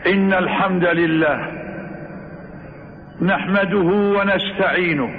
إن الحمد لله نحمده ونستعينه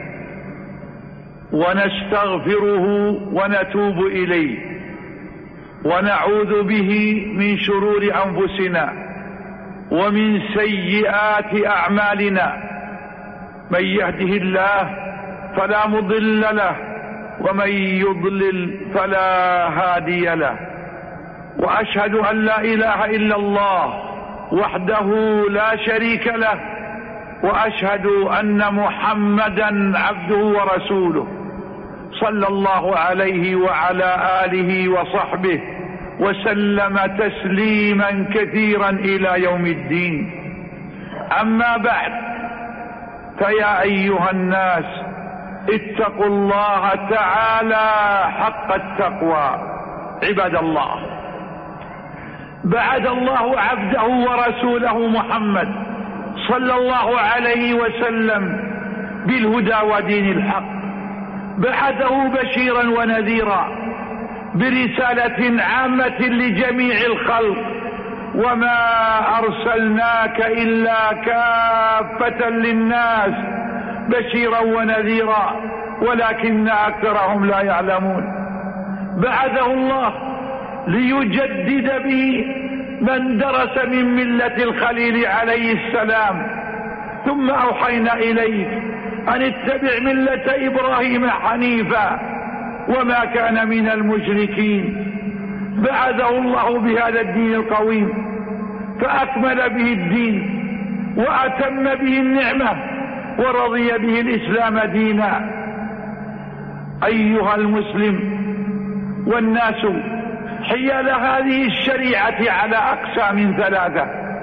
ونستغفره ونتوب إليه ونعوذ به من شرور أنفسنا ومن سيئات أعمالنا. من يهده الله فلا مضل له ومن يضلل فلا هادي له. وأشهد أن لا إله إلا الله وحده لا شريك له، وأشهد أن محمدا عبده ورسوله صلى الله عليه وعلى آله وصحبه وسلم تسليما كثيرا إلى يوم الدين. أما بعد، فيا أيها الناس اتقوا الله تعالى حق التقوى. عباد الله، بعث الله عبده ورسوله محمد صلى الله عليه وسلم بالهدى ودين الحق، بعثه بشيرا ونذيرا برسالة عامة لجميع الخلق، وما أرسلناك إلا كافة للناس بشيرا ونذيرا ولكن أكثرهم لا يعلمون. بعثه الله ليجدد به من درس من ملة الخليل عليه السلام، ثم أوحينا إليك أن اتبع ملة إبراهيم حنيفا وما كان من المشركين. بعثه الله بهذا الدين القويم فأكمل به الدين وأتم به النعمة ورضي به الإسلام دينا. أيها المسلم، والناس حيال هذه الشريعة على أقسام ثلاثة،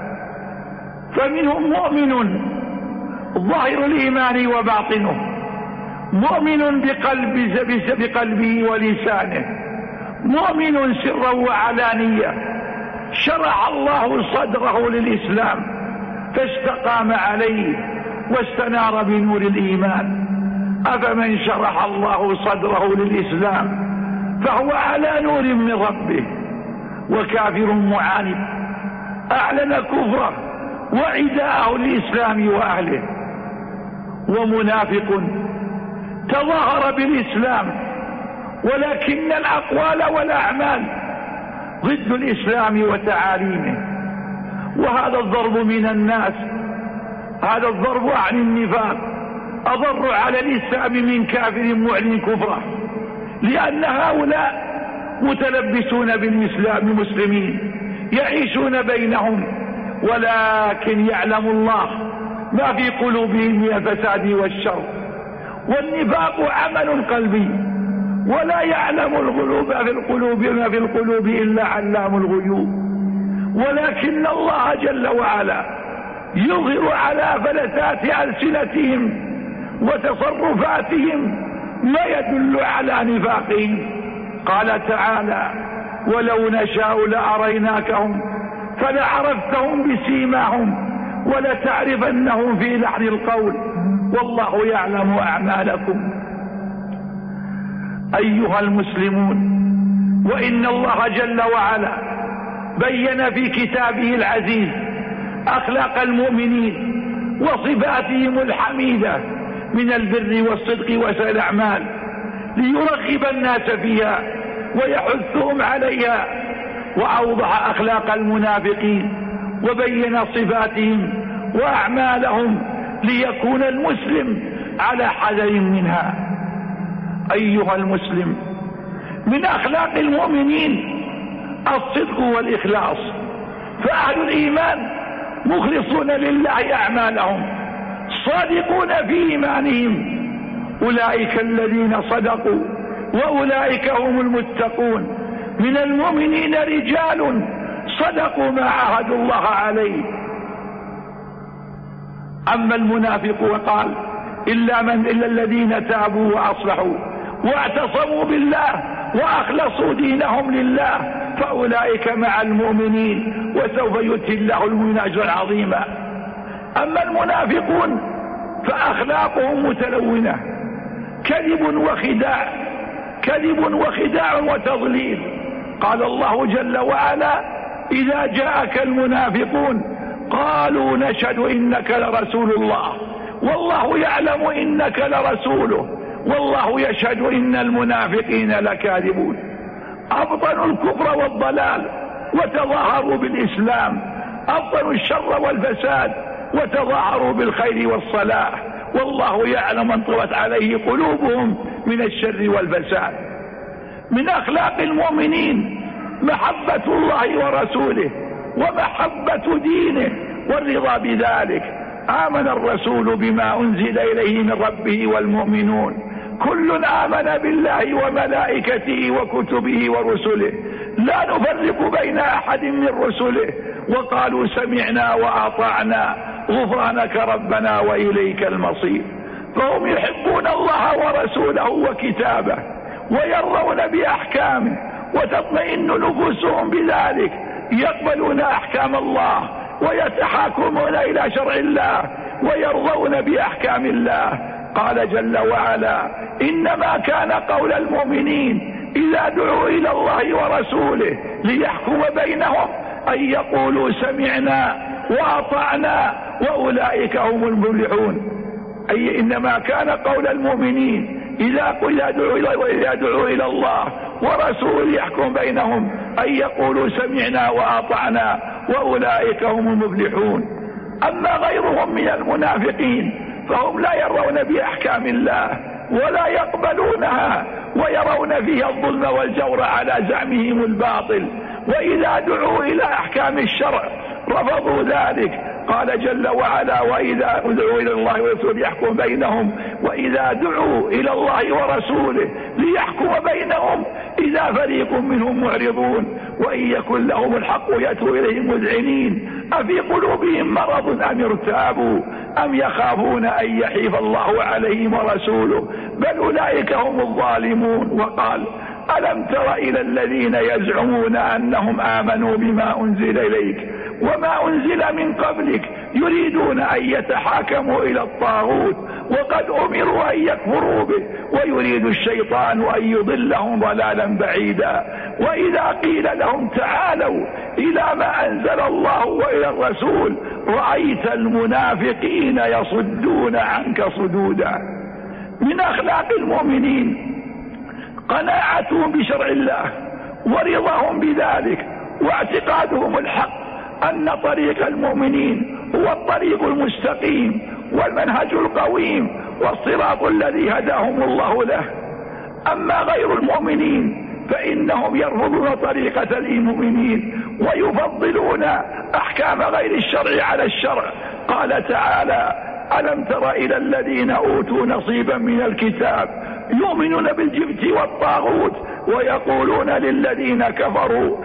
فمنهم مؤمن ظاهر الإيمان وباطنه، مؤمن بقلبه ولسانه، مؤمن سرا وعلانية شرح الله صدره للإسلام فاستقام عليه واستنار بنور الإيمان. أفمن شرح الله صدره للإسلام فهو على نور من ربه، وكافر معاند أعلن كفره وعداءه للإسلام وأهله، ومنافق تظاهر بالإسلام ولكن الأقوال والأعمال ضد الإسلام وتعاليمه. وهذا الضرب من الناس، هذا الضرب عن النفاق أضر على الإسلام من كافر معلن كفره، لأن هؤلاء متلبسون بالإسلام مسلمين يعيشون بينهم، ولكن يعلم الله ما في قلوبهم من الفساد والشر. والنفاق عمل قلبي، ولا يعلم الغيوب في القلوب ما في القلوب إلا علام الغيوب. ولكن الله جل وعلا يظهر على فلتات ألسنتهم وتصرفاتهم ما يدل على نفاقهم. قال تعالى: ولو نشاء لأريناكهم فلعرفتهم بسيماهم ولتعرفنهم في لحن القول والله يعلم أعمالكم. أيها المسلمون، وإن الله جل وعلا بين في كتابه العزيز أخلاق المؤمنين وصفاتهم الحميدة من البر والصدق وسائر الأعمال ليرغب الناس فيها ويحثهم عليها، وأوضح أخلاق المنافقين وبين صفاتهم وأعمالهم ليكون المسلم على حذر منها. أيها المسلم، من أخلاق المؤمنين الصدق والإخلاص، فأهل الإيمان مخلصون لله أعمالهم صادقون في إيمانهم، أولئك الذين صدقوا وأولئك هم المتقون. من المؤمنين رجال صدقوا ما عاهدوا الله عليه. أما المنافق وقال إلا الذين تابوا وأصلحوا واعتصموا بالله وأخلصوا دينهم لله فأولئك مع المؤمنين وسوف يؤتي الله المؤمنين أجرا عظيما. أما المنافقون فأخلاقهم متلونة، كذب وخداع وتضليل. قال الله جل وعلا: إذا جاءك المنافقون قالوا نشهد إنك لرسول الله والله يعلم إنك لرسوله والله يشهد إن المنافقين لكاذبون. أبطنوا الكفر والضلال وتظاهروا بالإسلام، أبطنوا الشر والفساد وتظاهروا بالخير والصلاح، والله يعلم من طوت عليه قلوبهم من الشر والفساد. من أخلاق المؤمنين محبة الله ورسوله ومحبة دينه والرضا بذلك. آمن الرسول بما أنزل إليه من ربه والمؤمنون كل آمن بالله وملائكته وكتبه ورسله لا نفرق بين أحد من رسله وقالوا سمعنا وأطعنا غفرانك ربنا وإليك المصير. فهم يحبون الله ورسوله وكتابه ويرضون بأحكامه وتطمئن نفوسهم بذلك، يقبلون أحكام الله ويتحاكمون إلى شرع الله ويرضون بأحكام الله. قال جل وعلا: إنما كان قول المؤمنين إذا دعوا إلى الله ورسوله ليحكم بينهم أن يقولوا سمعنا وأطعنا وأولئك هم المفلحون. أي إنما كان قول المؤمنين إذا دعوا إلى الله ورسوله يحكم بينهم أن يقولوا سمعنا وأطعنا وأولئك هم المفلحون. أما غيرهم من المنافقين فهم لا يرون بأحكام الله ولا يقبلونها ويرون فيها الظلم والجور على زعمهم الباطل، وإذا دعوا إلى أحكام الشرع رفضوا ذلك. قال جل وعلا: وإذا دعوا إلى الله ورسوله ليحكم بينهم وإذا دعوا إلى الله ورسوله ليحكم بينهم إذا فريق منهم معرضون وإن يكن لهم الحق يأتوا إليهم مذعنين أفي قلوبهم مرض أم ارتابوا أم يخافون أن يحيف الله عليهم ورسوله بل أولئك هم الظالمون. وقال: ألم تر إلى الذين يزعمون أنهم آمنوا بما أنزل إليك وما أنزل من قبلك يريدون أن يتحاكموا إلى الطاغوت وقد أمروا أن يكفروا به ويريد الشيطان أن يضلهم ضلالا بعيدا. وإذا قيل لهم تعالوا إلى ما أنزل الله وإلى الرسول رأيت المنافقين يصدون عنك صدودا. من أخلاق المؤمنين قناعتهم بشرع الله ورضاهم بذلك واعتقادهم الحق أن طريق المؤمنين هو الطريق المستقيم والمنهج القويم والصراط الذي هداهم الله له. أما غير المؤمنين فإنهم يرفضون طريقة المؤمنين ويفضلون أحكام غير الشرع على الشرع. قال تعالى: ألم تر إلى الذين أوتوا نصيبا من الكتاب يؤمنون بالجبت والطاغوت ويقولون للذين كفروا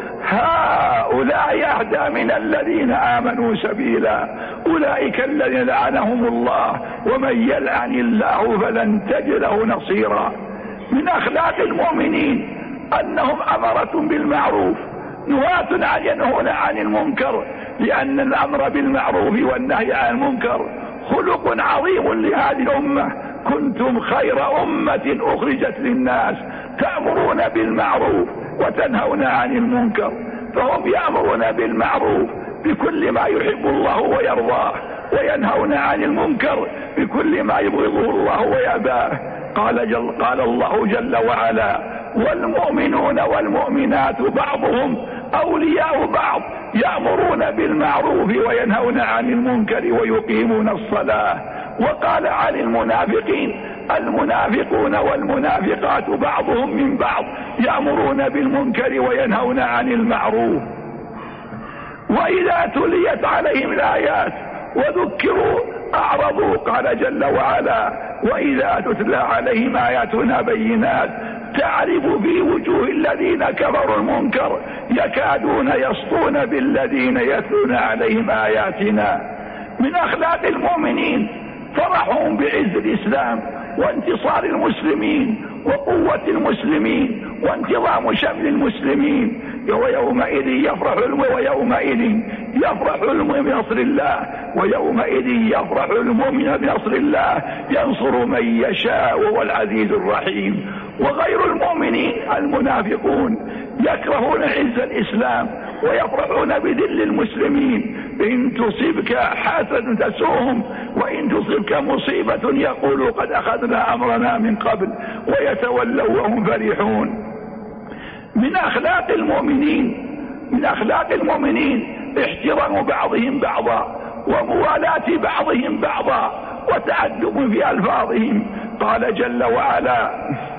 هؤلاء أهدى من الذين آمنوا سبيلا أولئك الذين لعنهم الله ومن يلعن الله فلن تجد له نصيرا. من أخلاق المؤمنين أنهم أمرة بالمعروف نهاة عن ينهون عن المنكر، لأن الأمر بالمعروف والنهي عن المنكر خلق عظيم لهذه الأمة. كنتم خير أمة أخرجت للناس تأمرون بالمعروف وتنهون عن المنكر. فهم يأمرون بالمعروف بكل ما يحب الله ويرضاه وينهون عن المنكر بكل ما يبغضه الله ويأباه. قال الله جل وعلا: والمؤمنون والمؤمنات بعضهم أولياء بعض يأمرون بالمعروف وينهون عن المنكر ويقيمون الصلاة. وقال عن المنافقين: المنافقون والمنافقات بعضهم من بعض يأمرون بالمنكر وينهون عن المعروف. وإذا تليت عليهم الآيات وذكروا أعرضوا. قال جل وعلا: وإذا تتلى عليهم آياتنا بينات تعرف في وجوه الذين كفروا المنكر يكادون يسطون بالذين يتلون عليهم آياتنا. من أخلاق المؤمنين فرحهم بعز الإسلام وانتصار المسلمين وقوة المسلمين وانتظام شمل المسلمين. ويومئذ يفرح المؤمن بنصر الله ويومئذ يفرح المؤمن بنصر الله ينصر من يشاء وهو العزيز الرحيم. وغير المؤمنين المنافقون يكرهون عز الإسلام ويفرحون بذل المسلمين إن تصبك حسنة تسوهم وإن تصبك مصيبة يقولوا قد أخذنا أمرنا من قبل ويتولوا وهم فرحون. من أخلاق المؤمنين احترام بعضهم بعضا وموالاة بعضهم بعضا وتأدب في ألفاظهم. قال جل وعلا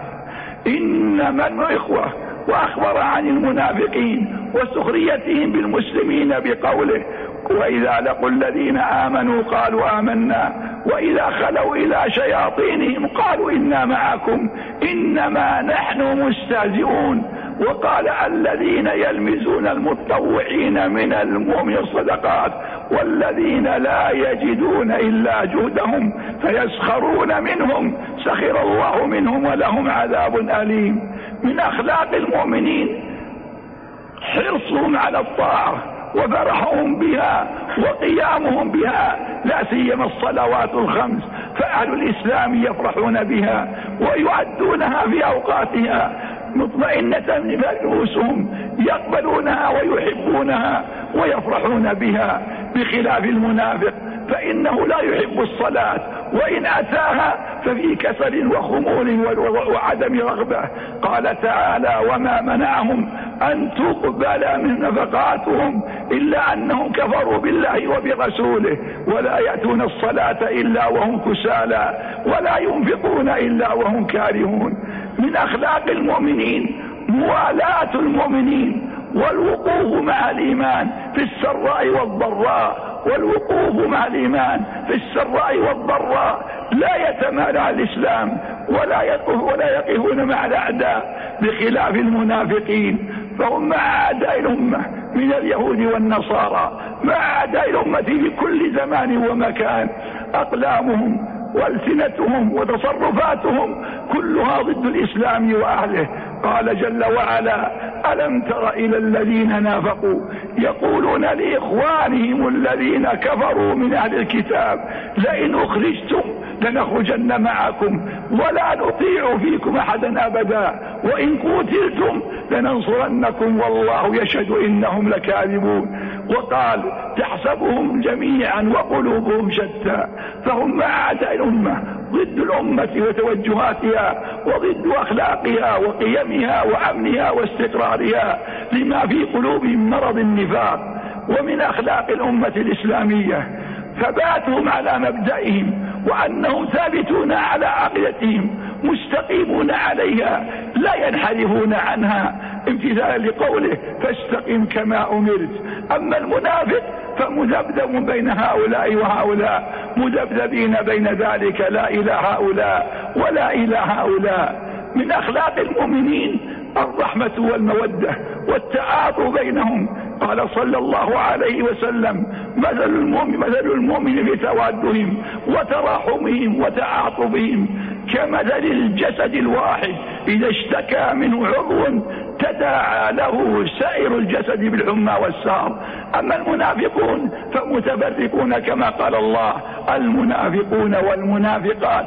إنما الإخوة، وأخبر عن المنافقين وسخريتهم بالمسلمين بقوله وإذا لقوا الذين آمنوا قالوا آمنا وإذا خلوا إلى شياطينهم قالوا إنا معكم إنما نحن مستهزئون. وقال الذين يلمزون المتطوعين من المؤمنين الصدقات والذين لا يجدون إلا جهدهم فيسخرون منهم سخر الله منهم ولهم عذاب أليم. من أخلاق المؤمنين حرصهم على الطاعة وفرحهم بها وقيامهم بها، لا سيما الصلوات الخمس، فأهل الإسلام يفرحون بها ويعدونها في أوقاتها مطمئنة من رؤوسهم، يقبلونها ويحبونها ويفرحون بها، بخلاف المنافق فإنه لا يحب الصلاة وإن أتاها ففي كسل وخمول وعدم رغبة. قال تعالى وما منعهم أن تقبل من نفقاتهم إلا أنهم كفروا بالله وبرسوله ولا يأتون الصلاة إلا وهم كسالى ولا ينفقون إلا وهم كارهون. من أخلاق المؤمنين موالاة المؤمنين والوقوف مع الإيمان في السراء والضراء، والوقوف مع الإيمان في السراء والضراء، لا يتمالى الإسلام ولا يقفون مع الأعداء، بخلاف المنافقين فهم مع أعداء الأمة من اليهود والنصارى، مع أعداء الأمة في كل زمان ومكان، أقلامهم والسنتهم وتصرفاتهم كلها ضد الإسلام وأهله. قال جل وعلا ألم تر إلى الذين نافقوا يقولون لإخوانهم الذين كفروا من أهل الكتاب لئن أخرجتم لنخرجن معكم ولا نطيع فيكم أحدا أبدا وإن قتلتم لننصرنكم والله يشهد إنهم لكاذبون. وقال تحسبهم جميعا وقلوبهم شتى، فهم مع أعداء الأمة ضد الأمة وتوجهاتها وضد أخلاقها وقيمها وأمنها واستقرارها لما في قلوبهم مرض النفاق. ومن أخلاق الأمة الإسلامية ثباتهم على مبدئهم وأنهم ثابتون على عقيدتهم مستقيمون عليها لا ينحرفون عنها امتثالا لقوله فاستقم كما أمرت. أما المنافق فمذبذب بين هؤلاء وهؤلاء مذبذبين بين ذلك لا إلى هؤلاء ولا إلى هؤلاء. من أخلاق المؤمنين الرحمة والمودة والتعاطف بينهم. قال صلى الله عليه وسلم مثل المؤمن في توادهم وتراحمهم وتعاطفهم كمثل الجسد الواحد إذا اشتكى منه عضو تداعى له سائر الجسد بالحمى والسهر. أما المنافقون فمتفرقون كما قال الله المنافقون والمنافقات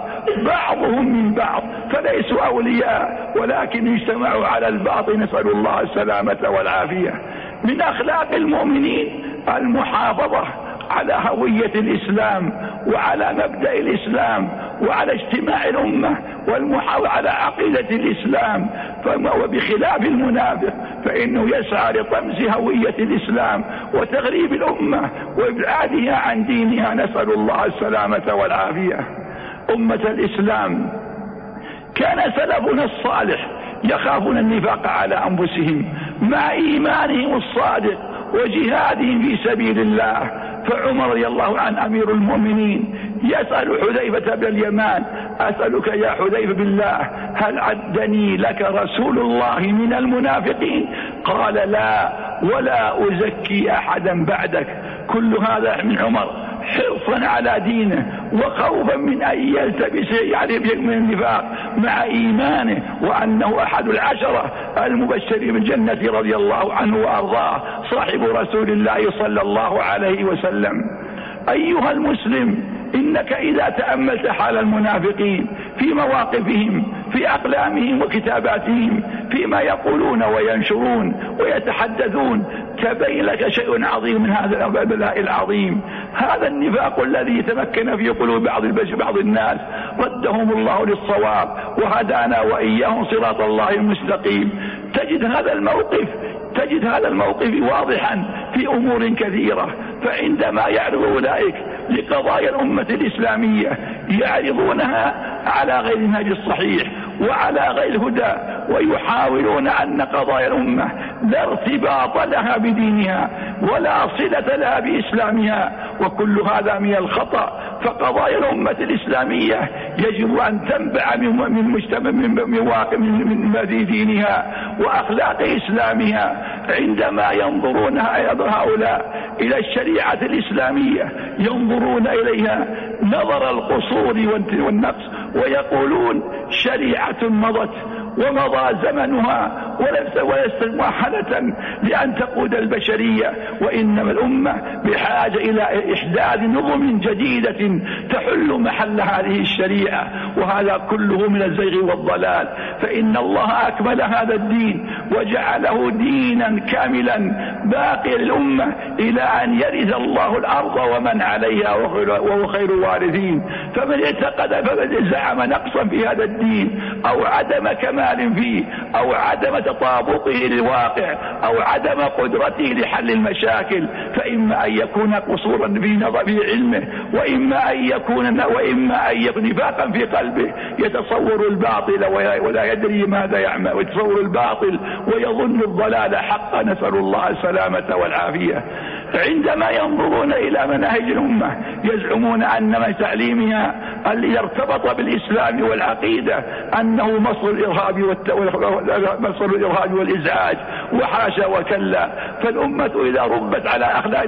بعضهم من بعض فليسوا أولياء ولكن اجتمعوا على الباطل، نسأل الله السلامة والعافية. من أخلاق المؤمنين المحافظة على هوية الإسلام وعلى مبدأ الإسلام وعلى اجتماع الأمة والمحافظة على عقيدة الإسلام. وبخلاف المنافق فإنه يسعى لطمس هوية الإسلام وتغريب الأمة وإبعادها عن دينها، نسأل الله السلامة والعافية. أمة الإسلام كان سلفنا الصالح يخافون النفاق على أنفسهم مع إيمانهم الصادق وجهادهم في سبيل الله. فعمر رضي الله عنه أمير المؤمنين يسأل حذيفة بن اليمان أسألك يا حذيفة بالله هل عدني لك رسول الله من المنافقين؟ قال لا ولا أزكي أحدا بعدك. كل هذا من عمر حرصا على دينه وخوفا من أن يلتبس عليه من النفاق مع إيمانه وأنه أحد العشرة المبشرين بالجنة رضي الله عنه وأرضاه صاحب رسول الله صلى الله عليه وسلم. أيها المسلم إنك إذا تأملت حال المنافقين في مواقفهم في أقلامهم وكتاباتهم فيما يقولون وينشرون ويتحدثون تبين لك شيء عظيم من هذا البلاء العظيم. هذا النفاق الذي تمكن في قلوب بعض الناس ردهم الله للصواب وهدانا وإياهم صراط الله المستقيم. تجد هذا الموقف واضحا في أمور كثيرة. فعندما يعرض أولئك لقضايا الأمة الإسلامية يعرضونها على غير النهج الصحيح وعلى غير الهدى، ويحاولون أن قضايا الأمة لا ارتباط لها بدينها ولا صلة لها بإسلامها، وكل هذا من الخطأ. فقضايا الأمة الإسلامية يجب أن تنبع من دينها وأخلاق إسلامها. عندما ينظرون هؤلاء إلى الشريعة الإسلامية ينظرون إليها نظر القصور والنقص، ويقولون شريعة مضت ومضى زمنها وليست مؤهلة لأن تقود البشرية، وإنما الأمة بحاجة إلى إحداث نظم جديدة تحل محل هذه الشريعة. وهذا كله من الزيغ والضلال. فإن الله أكمل هذا الدين وجعله دينا كاملا باقي للأمة إلى أن يرث الله الأرض ومن عليها وهو خير الوارثين. فمن اعتقد فمن زعم نقصا في هذا الدين أو عدم كمال فيه أو عدم تطابقه للواقع أو عدم قدرته لحل المشاكل، فإما أن يكون قصورا في علمه وإما أن يكون نفاقا في قلبه، يتصور الباطل ولا يدري ماذا يعمل، ويتصور الباطل ويظن الضلال حقا، نسأل الله السلامة والعافية. عندما ينظرون إلى مناهج الأمة يزعمون أن من تعليمها الذي ارتبط بالإسلام والعقيدة أنه مصر الإرهاب والإزعاج، وحاشا وكلا. فالأمة إذا ربت على أخلاق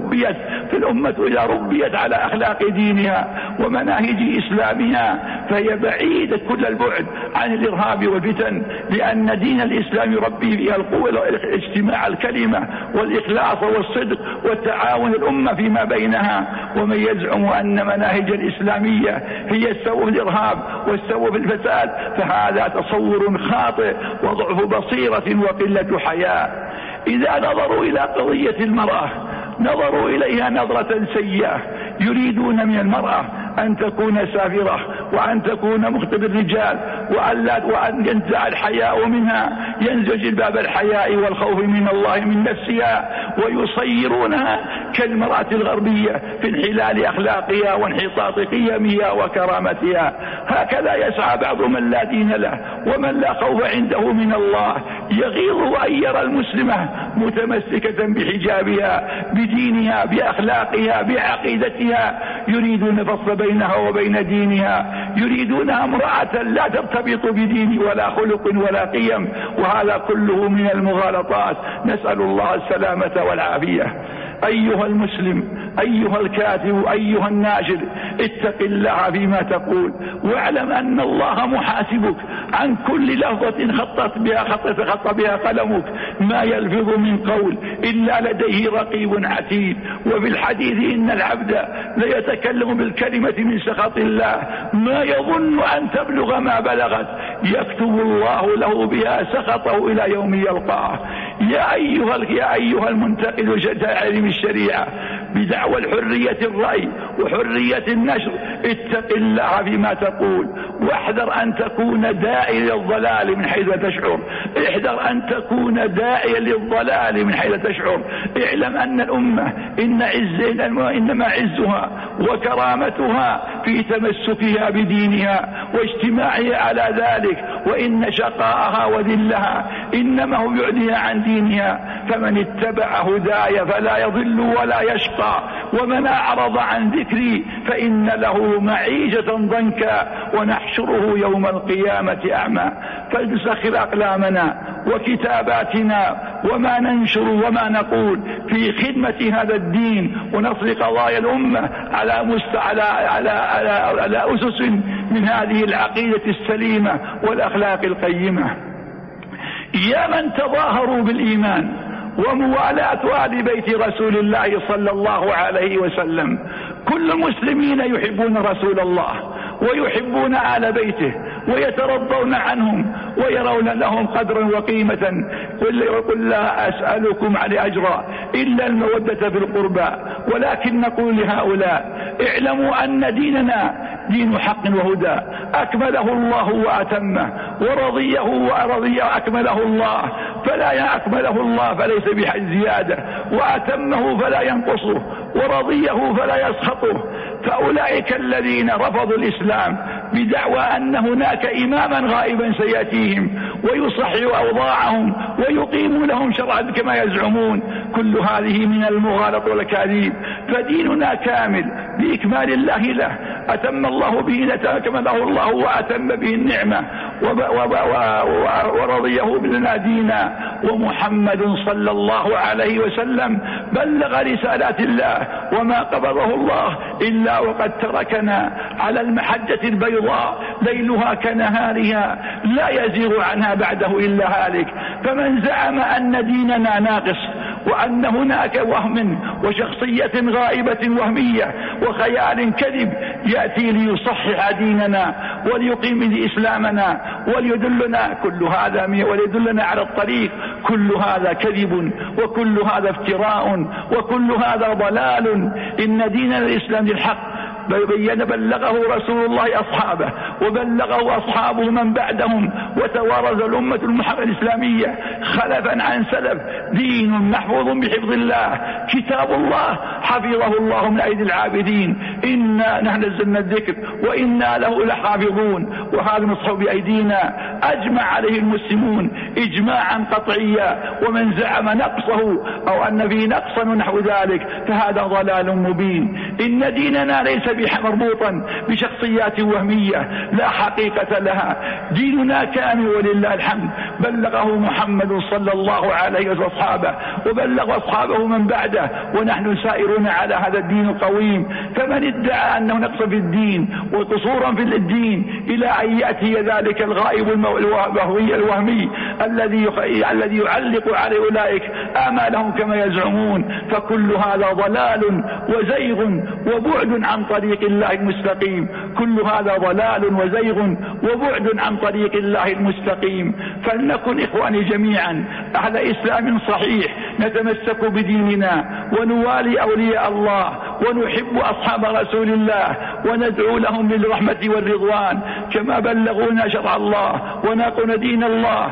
ربيت على أخلاق دينها ومناهج إسلامها فهي بعيدة كل البعد عن الإرهاب والفتن، لأن دين الإسلام يربي فيها القوة واجتماع الكلمة والإخلاص والصدق والتعاون الأمة فيما بينها. ومن يزعم أن مناهج الإسلامية هي السبب في الإرهاب والسبب في الفساد فهذا تصور خاطئ وضعف بصيرة وقلة حياء. إذا نظروا إلى قضية المرأة نظروا إليها نظرة سيئة، يريدون من المرأة أن تكون سافرة وأن تكون مخطب الرجال وأن ينزع الحياء منها، ينزع جلباب الحياء والخوف من الله من نفسها، ويصيرونها كالمرأة الغربية في انحلال أخلاقها وانحطاط قيمها وكرامتها. هكذا يسعى بعض من لا دين له ومن لا خوف عنده من الله، يغيظ أن يرى المسلمة متمسكة بحجابها بدينها بأخلاقها بعقيدتها، يريدون فصل بينها وبين دينها، يريدونها امرأة لا ترتبط بدين ولا خلق ولا قيم، وهذا كله من المغالطات، نسأل الله السلامة والعافية. أيها المسلم، أيها الكاتب، أيها الناشر، اتق الله فيما تقول، واعلم أن الله محاسبك عن كل لفظة خط بها قلمك، ما يلفظ من قول إلا لديه رقيب عتيد. وفي الحديث إن العبد ليتكلم بالكلمة من سخط الله ما يظن أن تبلغ ما بلغت، يكتب الله له بها سخطه إلى يوم يلقاه. يا أيها المنتقد علم الشريعة بدعوى الحرية الرأي وحرية النشر، اتق الله فيما تقول، واحذر أن تكون داعيا للضلال من حيث تشعر، احذر أن تكون داعيا للضلال من حيث تشعر. اعلم أن الأمة إنما عزها وكرامتها في تمسكها بدينها واجتماعها على ذلك، وإن شقاءها وذلها إنما هو يعديها عن دينها. فمن اتبع هداي فلا يضل ولا يشقى، ومن أعرض عن ذكري فإن له معيشة ضنكا ونحشره يوم القيامة أعمى. فلنسخر أقلامنا وكتاباتنا وما ننشر وما نقول في خدمة هذا الدين ونصر قضايا الأمة على أسس من هذه العقيدة السليمة والأخلاق القيمة. يا من تظاهروا بالإيمان وموالاة آل بيت رسول الله صلى الله عليه وسلم، كل المسلمين يحبون رسول الله ويحبون آل بيته ويترضون عنهم ويرون لهم قدرا وقيمة. قل لا أسألكم عليه أجرا إلا المودة في القربى، ولكن نقول لهؤلاء اعلموا أن ديننا دين حق وهدى، أكمله الله وأتمه، ورضيه أكمله الله فليس بحج زيادة، وأتمه فلا ينقصه، ورضيه فلا يسخطه. فأولئك الذين رفضوا الإسلام بدعوى أن هناك إماما غائبا سيأتيهم ويصحح أوضاعهم ويقيم لهم شرعا كما يزعمون، كل هذه من المغالطة والأكاذيب. فديننا كامل بإكمال الله له، أتم الله به كمله الله وأتم به النعمة ورضيه لنا دينا. ومحمد صلى الله عليه وسلم بلغ رسالات الله وما قبضه الله إلا وقد تركنا على المحجة البيضاء ليلها كنهارها لا يزيغ عنها بعده إلا هالك. فمن زعم أن ديننا ناقص وأن هناك وهم وشخصية غائبة وهمية وخيال كذب يأتي ليصحح ديننا وليقيم إسلامنا وليدلنا على الطريق، كل هذا كذب وكل هذا افتراء وكل هذا ضلال. إن ديننا الإسلام الحق بلغه رسول الله أصحابه وبلغه أصحابه من بعدهم، وتوارث الأمة الإسلامية خلفا عن سلف دين محفوظ بحفظ الله، كتاب الله حفظه الله من أيدي العابدين، إنا نحن نزلنا الذكر وإنا له لحافظون. وهذا نصحه بأيدينا أجمع عليه المسلمون إجماعا قطعيا، ومن زعم نقصه أو أن فيه نقصا ونحو ذلك فهذا ضلال مبين. إن ديننا ليس مربوطا بشخصيات وهمية لا حقيقة لها، ديننا كامل ولله الحمد، بلغه محمد صلى الله عليه وسلم أصحابه وبلغ أصحابه من بعده، ونحن سائرون على هذا الدين القويم. فمن ادعى أنه نقص في الدين وقصورا في الدين إلى أن يأتي ذلك الغائب الوهمي الذي يعلق على أولئك آمالهم كما يزعمون، فكل هذا ضلال وزيغ وبعد عن طريق الله المستقيم، كل هذا ضلال وزيغ وبعد عن طريق الله المستقيم. فلنكن إخواني جميعا على إسلام صحيح، نتمسك بديننا ونوالي أولياء الله ونحب أصحاب رسول الله وندعو لهم بالرحمة والرضوان كما بلغونا شرع الله ونقون دين الله.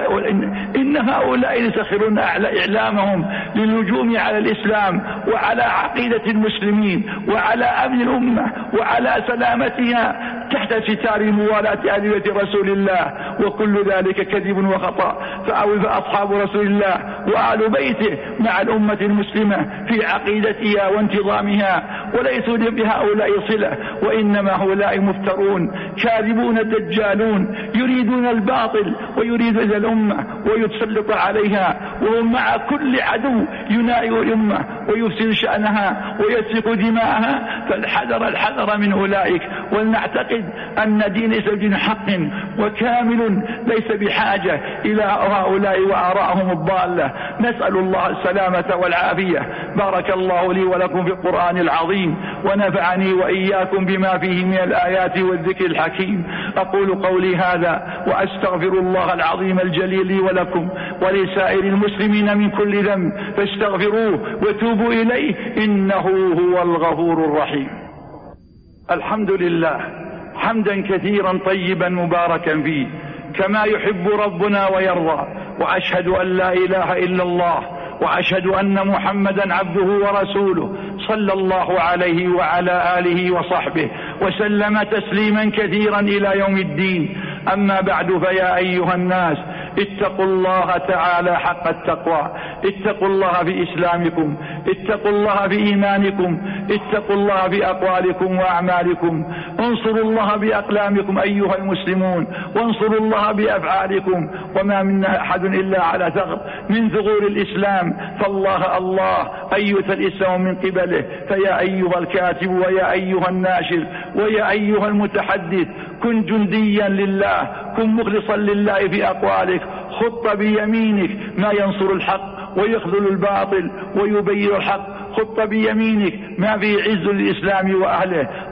إن هؤلاء يسخرون إعلامهم للهجوم على الإسلام وعلى عقيدة المسلمين وعلى أمن الأمة وعلى سلامتها تحت ستار موالاة آل بيت رسول الله، وكل ذلك كذب وخطأ. فأصحاب رسول الله وآل بيته مع الأمة المسلمة في عقيدتها وانتظامها، وليسوا بهؤلاء صلة، وإنما هؤلاء مفترون كاذبون دجالون يريدون الباطل ويريدون الأمة ويتسلط عليها، وهم مع كل عدو ينائي الأمة ويفسد شأنها ويسفك دماءها. فالحذر من أولئك، ولنعتقد أن دين دين حق وكامل ليس بحاجة إلى هؤلاء وآرائهم الضالة. نسأل الله السلامة والعافية. بارك الله لي ولكم في القرآن العظيم، ونفعني وإياكم بما فيه من الآيات والذكر الحكيم. أقول قولي هذا وأستغفر الله العظيم الجليل لي ولكم ولسائر المسلمين من كل ذنب، فاستغفروه وتوبوا إليه إنه هو الغفور الرحيم. الحمد لله حمدا كثيرا طيبا مباركا فيه كما يحب ربنا ويرضى، وأشهد أن لا إله إلا الله، وأشهد أن محمدا عبده ورسوله صلى الله عليه وعلى آله وصحبه وسلم تسليما كثيرا إلى يوم الدين. أما بعد، فيا أيها الناس اتقوا الله تعالى حق التقوى، اتقوا الله في إسلامكم، اتقوا الله في إيمانكم، اتقوا الله في أقوالكم وأعمالكم، انصروا الله بأقلامكم أيها المسلمون، وانصروا الله بأفعالكم. وما منا أحد إلا على ثغر من ثغور الإسلام، فالله الله أيها الإسلام من قبله. فيا أيها الكاتب ويا أيها الناشر ويا أيها المتحدث، كن جنديا لله، كن مخلصا لله في أقوالك، خط بيمينك ما ينصر الحق ويخذل الباطل ويبين الحق، خط بيمينك ما فيه عز للإسلام وأهله،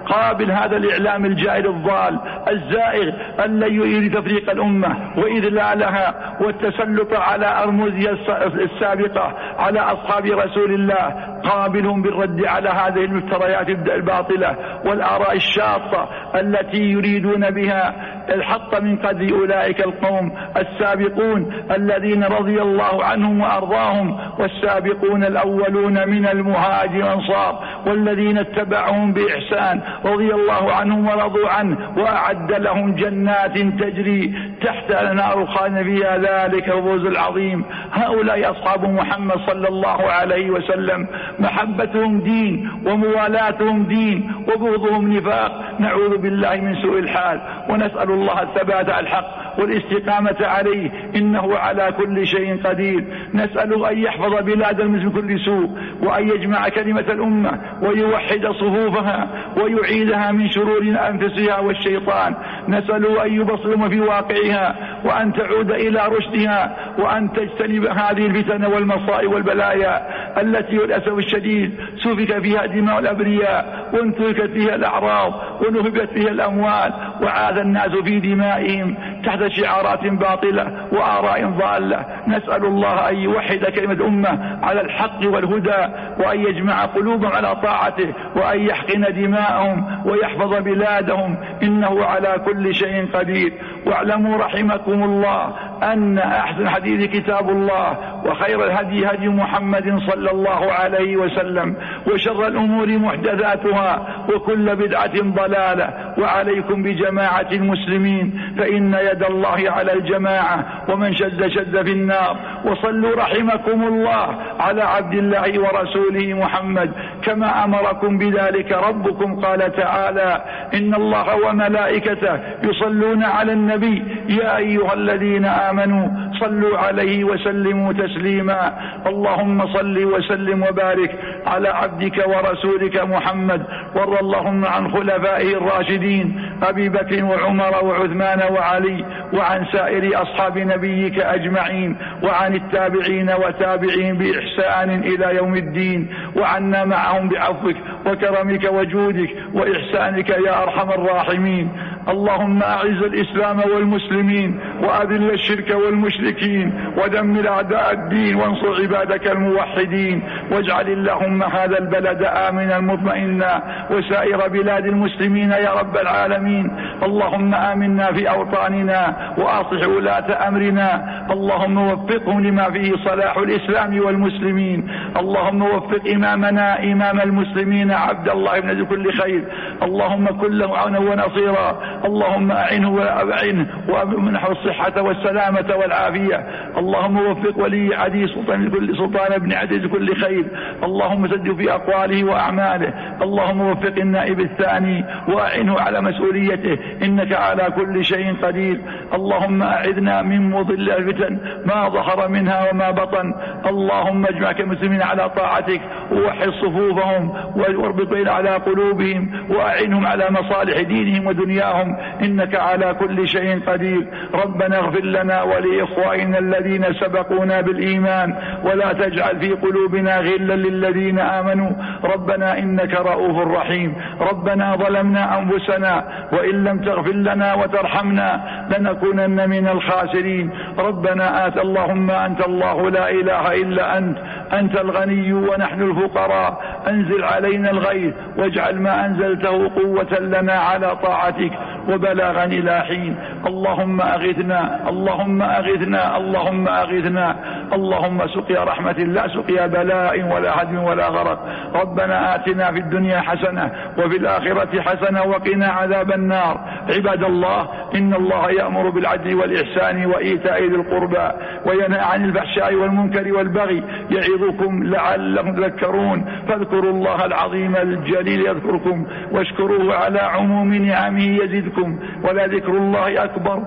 قابل هذا الإعلام الجائر الضال الزائغ الذي يريد تفريق الأمة وإذلالها والتسلط على أرموزها السابقة على أصحاب رسول الله. قابلهم بالرد على هذه المفتريات الباطلة والآراء الشاطة التي يريدون بها الحط من قدر أولئك القوم السابقون الذين رضي الله عنهم وأرضاهم، والسابقون الأولون من المهاجرين والأنصار والذين اتبعهم بإحسان رضي الله عنهم ورضوا عنه، وأعد لهم جنات تجري تحت الأنهار خالدين فيها ذلك الفوز العظيم. هؤلاء أصحاب محمد صلى الله عليه وسلم، محبتهم دين وموالاتهم دين وبغضهم نفاق. نعوذ بالله من سوء الحال، ونسأل الله الثبات على الحق والاستقامة عليه، إنه على كل شيء قدير. نسأله أن يحفظ بلاد المسلمين من كل سوء، وأن يجمع كلمة الأمة ويوحد صفوفها ويعيدها من شرور أنفسها والشيطان. نسأله أن يبصرهم في واقعها وأن تعود إلى رشدها، وأن تجتنب هذه الفتن والمصائب والبلايا التي للأسف الشديد سفك فيها دماء الأبرياء وانتهكت فيها الأعراض ونهبت فيها الأموال وعاد الناس في دمائهم تحت شعارات باطلة وآراء ضالة. نسأل الله أن يوحد كلمة أمة على الحق والهدى، وأن يجمع قلوبهم على طاعته، وأن يحقن دماءهم ويحفظ بلادهم، إنه على كل شيء قدير. واعلموا رحمكم الله أن أحسن الحديث كتاب الله، وخير الهدي هدي محمد صلى الله عليه وسلم، وشر الأمور محدثاتها، وكل بدعة ضلالة. وعليكم بجماعة المسلمين، فإن يد الله على الجماعة، ومن شد شد في النار. وصلوا رحمكم الله على عبد الله ورسوله محمد كما أمركم بذلك ربكم. قال تعالى: إن الله وملائكته يصلون على النبي يا أيها الذين آمنوا صلوا عليه وسلموا تسليما. اللهم صل وسلم وبارك على عبدك ورسولك محمد، وارض اللهم عن خلفائه الراشدين أبي بكر وعمر وعثمان وعلي، وعن سائر أصحاب نبيك أجمعين، وعن التابعين وتابعين بإحسان إلى يوم الدين، وعنا معهم بعفوك وكرمك وجودك وإحسانك يا أرحم الراحمين. اللهم أعز الإسلام والمسلمين، وأذل الشرك والمشركين، ودمر أعداء الدين، وانصر عبادك الموحدين. واجعل اللهم هذا البلد آمنا مطمئنا، وسائر بلاد المسلمين يا رب العالمين. اللهم آمنا في أوطاننا، وأصلح ولاة أمرنا. اللهم وفقهم لما فيه صلاح الإسلام والمسلمين. اللهم وفق إمامنا إمام المسلمين عبد الله بن ذي كل خير. اللهم كن له عونا ونصيرا. اللهم أعنه وأعنه ومنحه الصحة والسلامة والعافية. اللهم وفق ولي عدي سلطان بن عدي كل خير. اللهم سدد في أقواله وأعماله. اللهم وفق النائب الثاني وأعنه على مسؤوليته، إنك على كل شيء قدير. اللهم أعذنا من مضل الفتن ما ظهر منها وما بطن. اللهم اجمع كمسلمين على طاعتك، ووحد صفوفهم واربط بين على قلوبهم، وأعنهم على مصالح دينهم ودنياهم، إنك على كل شيء قدير. ربنا اغفر لنا ولإخواننا الذين سبقونا بالإيمان، ولا تجعل في قلوبنا غلا للذين آمنوا. ربنا إنك رؤوف رحيم. ربنا ظلمنا أنفسنا، وإن لم تغفر لنا وترحمنا لنكونن من الخاسرين. ربنا اللهم أنت الله لا إله إلا أنت الغني ونحن الفقراء. أنزل علينا الغيث، واجعل ما أنزلته قوة لنا على طاعتك وبلاغا إلى حين. اللهم أغثنا، اللهم أغثنا، اللهم أغثنا. اللهم سقيا رحمة لا سقيا بلاء ولا هدم ولا غرق. ربنا آتنا في الدنيا حسنة وفي الآخرة حسنة وقنا عذاب النار. عباد الله، إن الله يأمر بالعدل والإحسان وإيتاء ذي القربى، وينهى عن الفحشاء والمنكر والبغي، يعظكم لعلكم تذكرون. فاذكروا الله العظيم الجليل يذكركم، واشكروه على عموم نعمه يزدكم، ولذكر الله أكبر،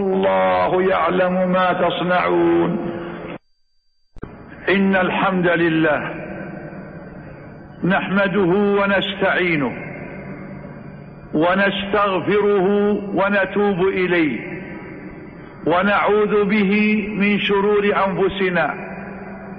والله يعلم ما تصنعون. إن الحمد لله نحمده ونستعينه ونستغفره ونتوب إليه، ونعوذ به من شرور أنفسنا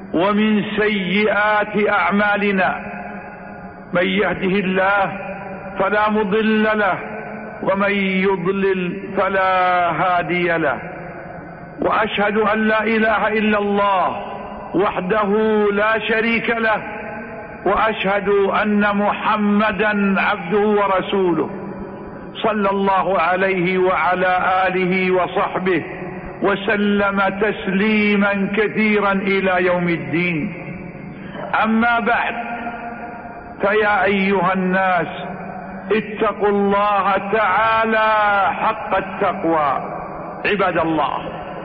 ومن سيئات أعمالنا. من يهده الله فلا مضل له ومن يضلل فلا هادي له. وأشهد أن لا إله إلا الله وحده لا شريك له، وأشهد أن محمدا عبده ورسوله صلى الله عليه وعلى آله وصحبه وسلم تسليما كثيرا إلى يوم الدين. أما بعد، فيا أيها الناس اتقوا الله تعالى حق التقوى. عباد الله،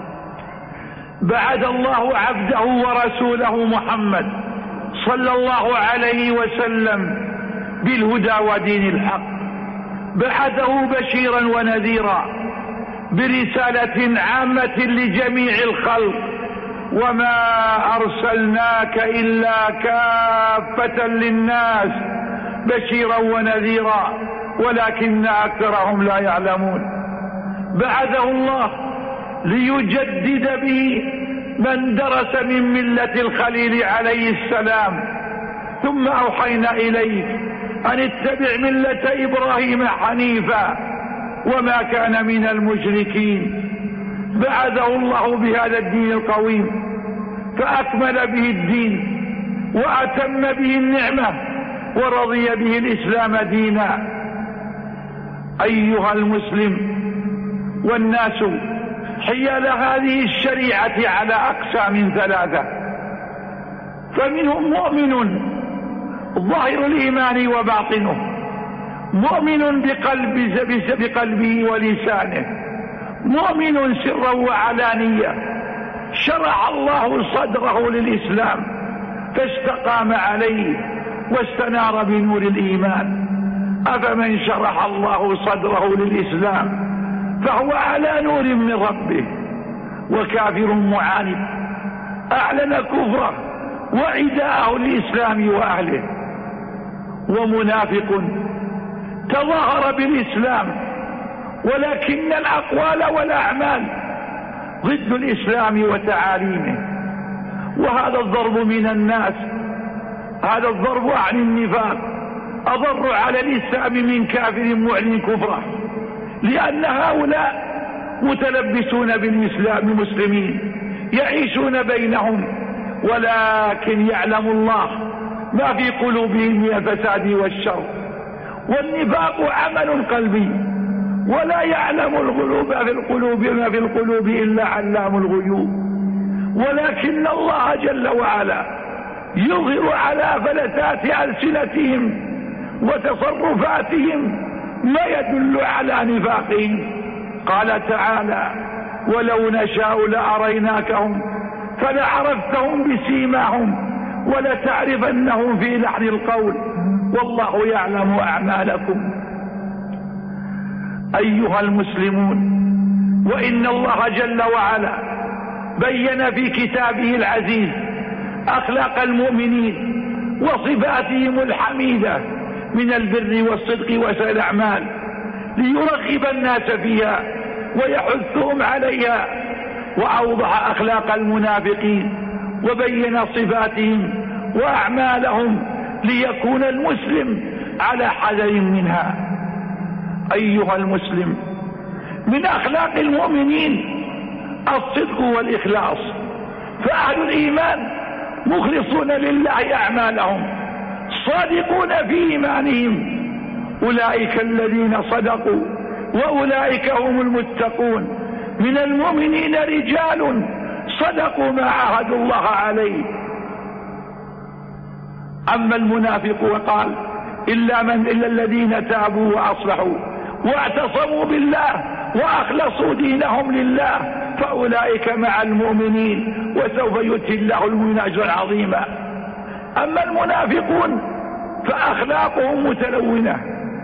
بعث الله عبده ورسوله محمد صلى الله عليه وسلم بالهدى ودين الحق، بعثه بشيرا ونذيرا برسالة عامة لجميع الخلق: وما أرسلناك إلا كافة للناس بشيرا ونذيرا ولكن أكثرهم لا يعلمون. بعثه الله ليجدد به من درس من ملة الخليل عليه السلام، ثم أوحينا إليك أن اتبع ملة إبراهيم حنيفا وما كان من المشركين. بعثه الله بهذا الدين القويم فأكمل به الدين وأتم به النعمة ورضي به الإسلام دينا. أيها المسلم، والناس حيال هذه الشريعة على أقسام ثلاثة: فمنهم مؤمن ظاهر الإيمان وباطنه، مؤمن بقلبه ولسانه، مؤمن سرا وعلانية شرح الله صدره للإسلام فاستقام عليه واستنار بنور الإيمان. أفمن شرح الله صدره للإسلام فهو على نور من ربه، وكافر معاند أعلن كفره وعداءه للإسلام وأهله، ومنافق تظاهر بالإسلام ولكن الأقوال والأعمال ضد الإسلام وتعاليمه. وهذا الضرب من الناس، هذا الضرب عن النفاق أضر على الإسلام من كافر معلن كفره، لأن هؤلاء متلبسون بالمسلمين يعيشون بينهم، ولكن يعلم الله ما في قلوبهم من الفساد والشر. والنفاق عمل قلبي، ولا يعلم الغيوب في القلوب إلا علام الغيوب. ولكن الله جل وعلا يظهر على فلتات ألسنتهم وتصرفاتهم ما يدل على نفاقهم. قال تعالى: ولو نشاء لأريناكهم فلعرفتهم بسيماهم ولتعرفنهم في لحن القول والله يعلم أعمالكم. أيها المسلمون، وإن الله جل وعلا بين في كتابه العزيز أخلاق المؤمنين وصفاتهم الحميدة من البر والصدق وسائر الأعمال ليرغب الناس فيها ويحثهم عليها، وأوضح أخلاق المنافقين وبين صفاتهم وأعمالهم ليكون المسلم على حذر منها. أيها المسلم، من أخلاق المؤمنين الصدق والإخلاص، فأهل الإيمان مخلصون لله أعمالهم صادقون في إيمانهم، أولئك الذين صدقوا وأولئك هم المتقون. من المؤمنين رجال صدقوا ما عاهدوا الله عليه. أما المنافق وقال: إلا الذين تابوا وأصلحوا واعتصموا بالله وأخلصوا دينهم لله فأولئك مع المؤمنين وسوف يؤتي الله المؤمنين أجرا عظيما. أما المنافقون فأخلاقهم متلونة،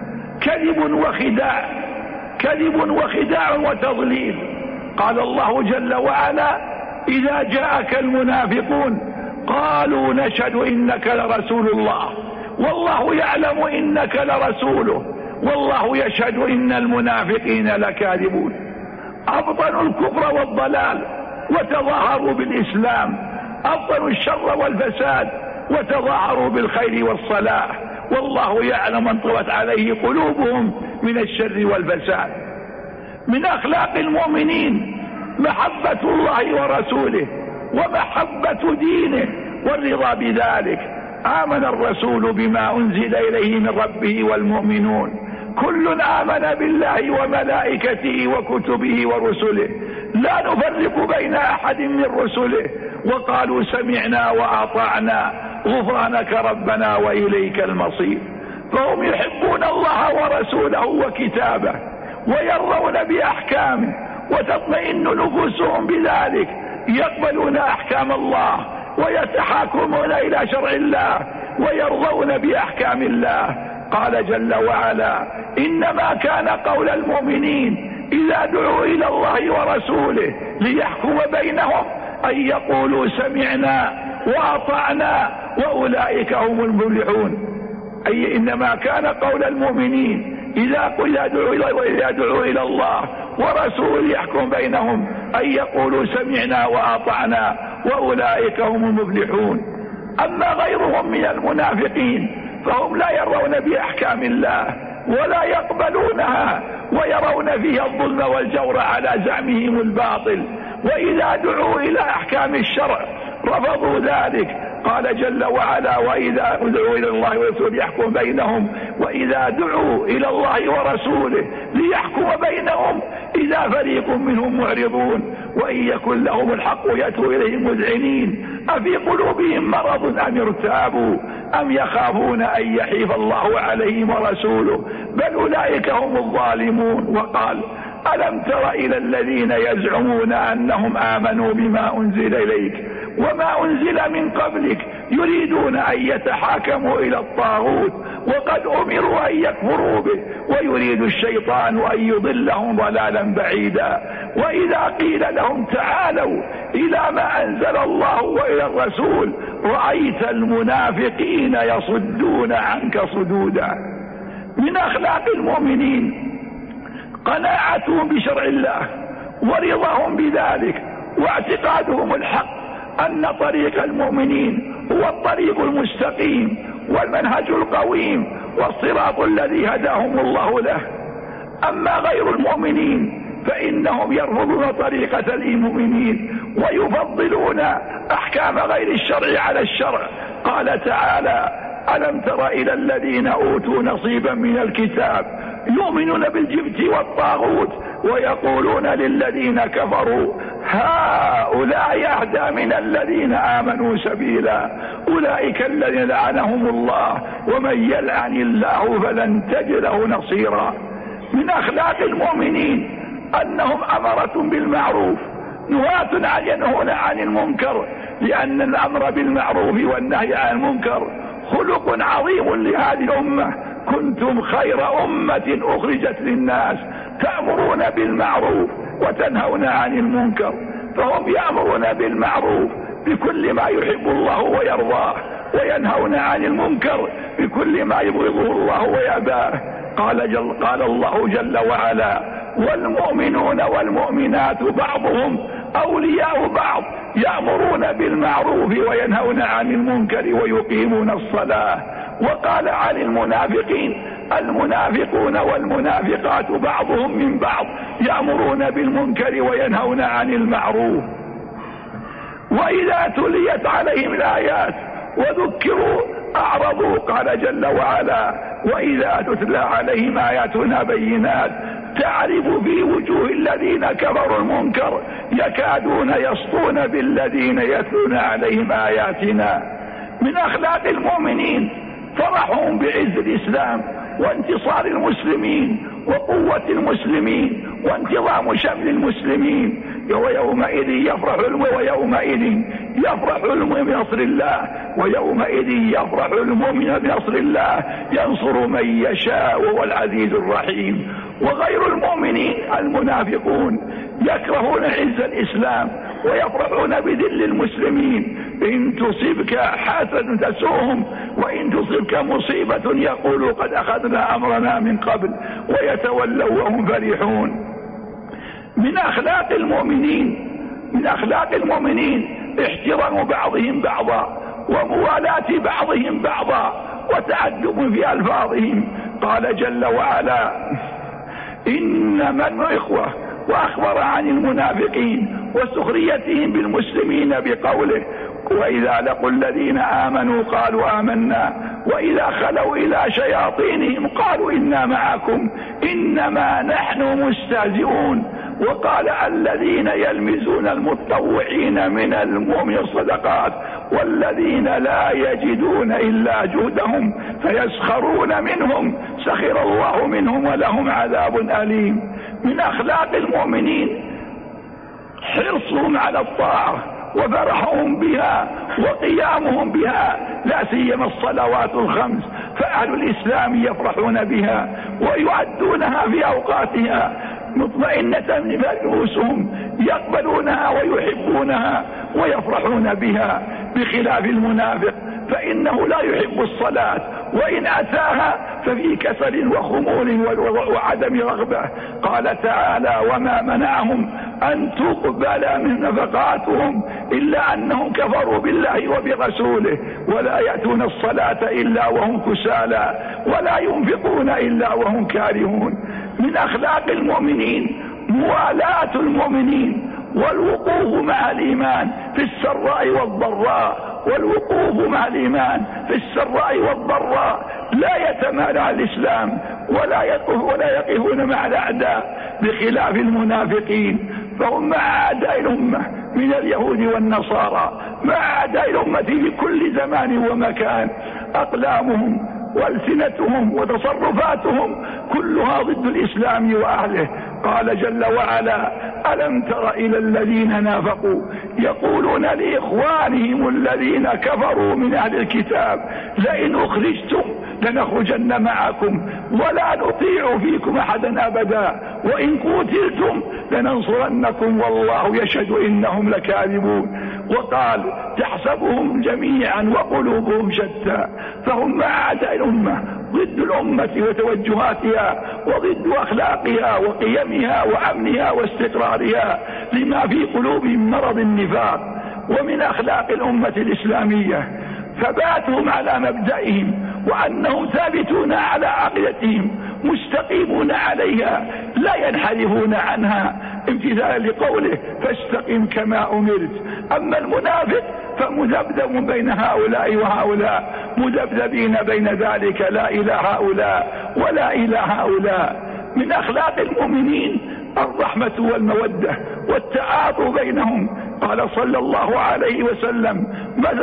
كذب وخداع وتضليل. قال الله جل وعلا: إذا جاءك المنافقون قالوا نشهد إنك لرسول الله والله يعلم إنك لرسوله والله يشهد إن المنافقين لكاذبون. أبطنوا الكفر والضلال وتظاهروا بالإسلام، أبطنوا الشر والفساد وتظاهروا بالخير والصلاح والله يعلم من طوت عليه قلوبهم من الشر والفساد. من أخلاق المؤمنين محبة الله ورسوله ومحبة دينه والرضا بذلك. آمن الرسول بما أنزل إليه من ربه والمؤمنون كل آمن بالله وملائكته وكتبه ورسله لا نفرق بين أحد من رسله وقالوا سمعنا وأطعنا غفرانك ربنا وإليك المصير. فهم يحبون الله ورسوله وكتابه ويرضون بأحكامه وتطمئن نفوسهم بذلك، يقبلون أحكام الله ويتحاكمون إلى شرع الله ويرضون بأحكام الله. قال جل وعلا إنما كان قول المؤمنين إذا دعوا إلى الله ورسوله ليحكم بينهم أن يقولوا سمعنا وأطعنا وأولئك هم المفلحون. أي إنما كان قول المؤمنين إذا دعوا إلى الله ورسوله يحكم بينهم أن يقولوا سمعنا وأطعنا وأولئك هم المفلحون. أما غيرهم من المنافقين فهم لا يرون بأحكام الله ولا يقبلونها ويرون فيها الظلم والجور على زعمهم الباطل، وإذا دعوا إلى أحكام الشرع رفضوا ذلك. قال جل وعلا وإذا دعوا إلى الله ورسوله يحكم بينهم وإذا دعوا إلى الله ورسوله ليحكم بينهم إذا فريق منهم معرضون وإن يكن لهم الحق يأتوا إليهم مذعنين أفي قلوبهم مرض أم ارتابوا أم يخافون أن يحيف الله عليهم ورسوله بل أولئك هم الظالمون. وقال ألم تر إلى الذين يزعمون أنهم آمنوا بما أنزل إليك وما أنزل من قبلك يريدون أن يتحاكموا إلى الطاغوت وقد أمروا أن يكفروا به ويريد الشيطان أن يضلهم ضلالا بعيدا. وإذا قيل لهم تعالوا إلى ما أنزل الله وإلى الرسول رأيت المنافقين يصدون عنك صدودا. من أخلاق المؤمنين قناعتهم بشرع الله ورضاهم بذلك واعتقادهم الحق أن طريق المؤمنين هو الطريق المستقيم والمنهج القويم والصراط الذي هداهم الله له. أما غير المؤمنين فإنهم يرفضون طريقة المؤمنين ويفضلون أحكام غير الشرع على الشرع. قال تعالى ألم تر إلى الذين أوتوا نصيبا من الكتاب يؤمنون بالجبت والطاغوت ويقولون للذين كفروا هؤلاء أهدى من الذين آمنوا سبيلا أولئك الذين لعنهم الله ومن يلعن الله فلن تجد له نصيرا. من أخلاق المؤمنين أنهم أمرة بالمعروف نهاة عن ينهون عن المنكر، لأن الأمر بالمعروف والنهي عن المنكر خلق عظيم لهذه الأمة. كنتم خير أمة أخرجت للناس تأمرون بالمعروف وتنهون عن المنكر. فهم يأمرون بالمعروف بكل ما يحب الله ويرضاه وينهون عن المنكر بكل ما يبغضه الله ويأباه. قال الله جل وعلا والمؤمنون والمؤمنات بعضهم أولياء بعض يأمرون بالمعروف وينهون عن المنكر ويقيمون الصلاة. وقال عن المنافقين المنافقون والمنافقات بعضهم من بعض يأمرون بالمنكر وينهون عن المعروف. وإذا تليت عليهم الآيات وذكروا أعرضوا. قال جل وعلا وإذا تتلى عليهم آياتنا بينات تعرف في وجوه الذين كفروا المنكر يكادون يسطون بالذين يتلون عليهم آياتنا. من أخلاق المؤمنين فرحهم بعز الإسلام وانتصار المسلمين وقوة المسلمين وانتظام شمل المسلمين. ويومئذ يفرح المؤمن بنصر الله ويومئذ يفرح المؤمن بنصر الله ينصر من يشاء وهو العزيز الرحيم. وغير المؤمنين المنافقون يكرهون عز الإسلام ويفرحون بذل المسلمين. إن تصبك حسنة تسوهم وإن تصبك مصيبة يقولوا قد أخذنا أمرنا من قبل ويتولوا وهم فرحون. من أخلاق المؤمنين احترام بعضهم بعضا وموالاة بعضهم بعضا وتعجب في ألفاظهم. قال جل وعلا: إنما الإخوة، وأخبر عن المنافقين وسخريتهم بالمسلمين بقوله: وإذا لقوا الذين آمنوا قالوا آمنا وإذا خلوا إلى شياطينهم قالوا إنا معكم إنما نحن مستهزئون. وقال: الذين يلمزون المتطوعين من المؤمنين الصدقات والذين لا يجدون إلا جهدهم فيسخرون منهم سخر الله منهم ولهم عذاب أليم. من أخلاق المؤمنين حرصهم على الطاعة وفرحهم بها وقيامهم بها، لا سيما الصلوات الخمس، فأهل الإسلام يفرحون بها ويعدونها في أوقاتها مطمئنة من رؤوسهم، يقبلونها ويحبونها ويفرحون بها، بخلاف المنافق فإنه لا يحب الصلاة، وإن أتاها ففي كسل وخمول وعدم رغبة. قال تعالى: وما منعهم أن تقبل من نفقاتهم إلا أنهم كفروا بالله وبرسوله ولا يأتون الصلاة إلا وهم كسالى ولا ينفقون إلا وهم كارهون. من أخلاق المؤمنين موالاة المؤمنين والوقوف مع الإيمان في السراء والضراء، والوقوف مع الإيمان في السراء والضراء، لا يتمانع الإسلام ولا يقفون مع الأعداء، بخلاف المنافقين فهم مع أعداء الأمة من اليهود والنصارى، مع أعداء الأمة في كل زمان ومكان، أقلامهم والسنتهم وتصرفاتهم كلها ضد الإسلام وأهله. قال جل وعلا: ألم تر إلى الذين نافقوا يقولون لإخوانهم الذين كفروا من أهل الكتاب لئن أخرجتم لنخرجن معكم ولا نطيع فيكم أحدا أبدا وإن قتلتم لننصرنكم والله يشهد إنهم لكاذبون. وقال: تحسبهم جميعا وقلوبهم شتى، فهم مع أعداء الأمة ضد الأمة وتوجهاتها وضد أخلاقها وقيمها وأمنها واستقرارها لما في قلوبهم مرض النفاق. ومن أخلاق الأمة الإسلامية ثباتهم على مبدئهم وأنهم ثابتون على عقيدتهم مستقيمون عليها لا ينحرفون عنها امتثالا لقوله: فاستقم كما أمرت. أما المنافق فمذبذب بين هؤلاء وهؤلاء، مذبذبين بين ذلك، لا إلى هؤلاء ولا إلى هؤلاء. من أخلاق المؤمنين الرحمة والمودة والتعاطف بينهم. قال صلى الله عليه وسلم: مثل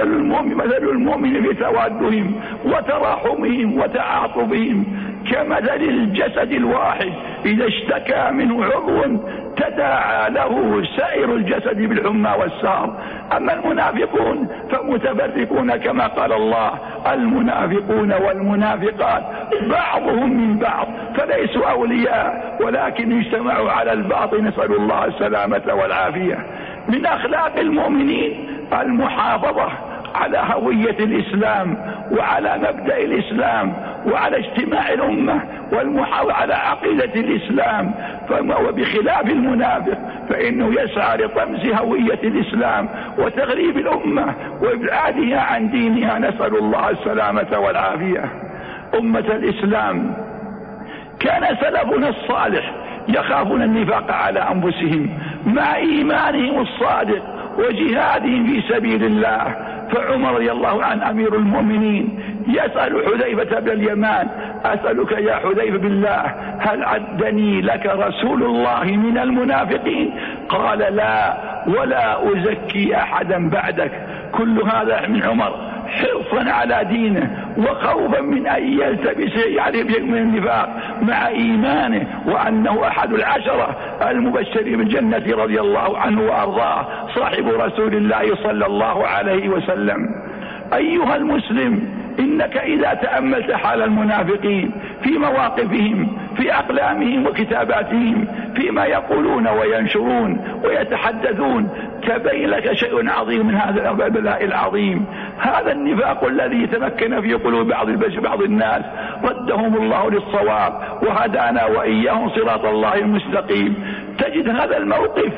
المؤمن في توادهم وتراحمهم وتعاطفهم كمثل الجسد الواحد إذا اشتكى منه عضو تداعى له سائر الجسد بالحمى والسهر. أما المنافقون فمتفرقون كما قال الله: المنافقون والمنافقات بعضهم من بعض فليسوا أولياء ولكن اجتمعوا على الباطل، نسأل الله السلامة والعافية. من أخلاق المؤمنين المحافظة على هوية الإسلام وعلى مبدأ الإسلام وعلى اجتماع الأمة والمحافظة على عقيدة الإسلام. وبخلاف المنافق فإنه يسعى لطمس هوية الإسلام وتغريب الأمة وإبعادها عن دينها، نسأل الله السلامة والعافية. أمة الإسلام، كان سلفنا الصالح يخافون النفاق على أنفسهم مع إيمانهم الصادق وجهادهم في سبيل الله. فعمر رضي الله عنه أمير المؤمنين يسأل حذيفة بن اليمان: أسألك يا حذيفة بالله هل عدني لك رسول الله من المنافقين؟ قال: لا ولا أزكي أحدا بعدك. كل هذا من عمر حرصا على دينه وخوفا من أن يلتبس من النفاق مع إيمانه وأنه أحد العشرة المبشرين بالجنة رضي الله عنه وأرضاه، صاحب رسول الله صلى الله عليه وسلم. أيها المسلم، إنك إذا تأملت حال المنافقين في مواقفهم في أقلامهم وكتاباتهم فيما يقولون وينشرون ويتحدثون تبين لك شيء عظيم من هذا البلاء العظيم. هذا النفاق الذي تمكن في قلوب بعض الناس ردهم الله للصواب وهدانا وإياهم صراط الله المستقيم. تجد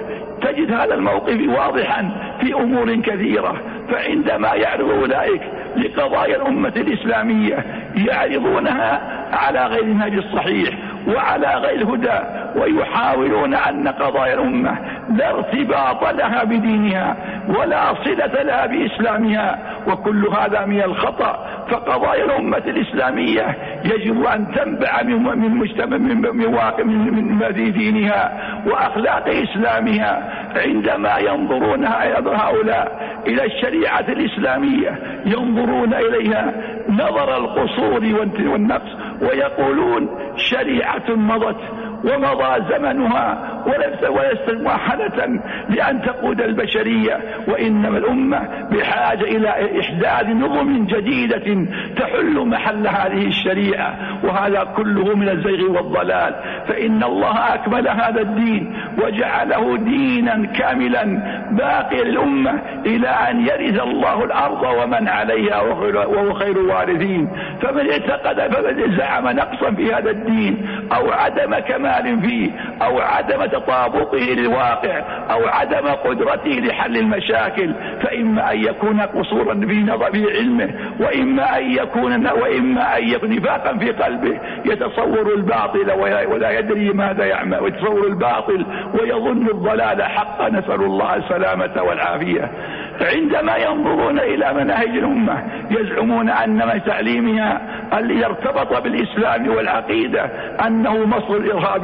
هذا الموقف واضحا في أمور كثيرة. فعندما يعرض أولئك لقضايا الأمة الإسلامية يعرضونها على غير النهج الصحيح وعلى غير الهدى، ويحاولون أن قضايا الأمة لا ارتباط لها بدينها ولا صلة لها بإسلامها، وكل هذا من الخطأ. فقضايا الأمة الإسلامية يجب أن تنبع من مجتمع من دينها وأخلاق إسلامها. عندما ينظرون هؤلاء إلى الشريعة الإسلامية ينظرون إليها نظر القصور والنقص، ويقولون شريعة مضت ومضى زمنها وليست مؤهلة لأن تقود البشرية، وإنما الأمة بحاجة إلى إحداث نظم جديدة تحل محل هذه الشريعة، وهذا كله من الزيغ والضلال. فإن الله أكمل هذا الدين وجعله دينا كاملا باقيا للأمة إلى أن يرث الله الأرض ومن عليها وهو خير الوارثين. فمن اعتقد فمن زعم نقصا في هذا الدين أو عدم كمال فيه أو عدم تطابقه للواقع أو عدم قدرته لحل المشاكل، فإما أن يكون قصورا في علمه وإما أن يكون نفاقا في قلبه، يتصور الباطل ولا يدري ماذا يعمل، ويتصور الباطل ويظن الضلال حقا، نسأل الله السلامة والعافية. عندما ينظرون إلى مناهج الأمة يزعمون أن من تعليمها الذي ارتبط بالإسلام والعقيدة أنه مصر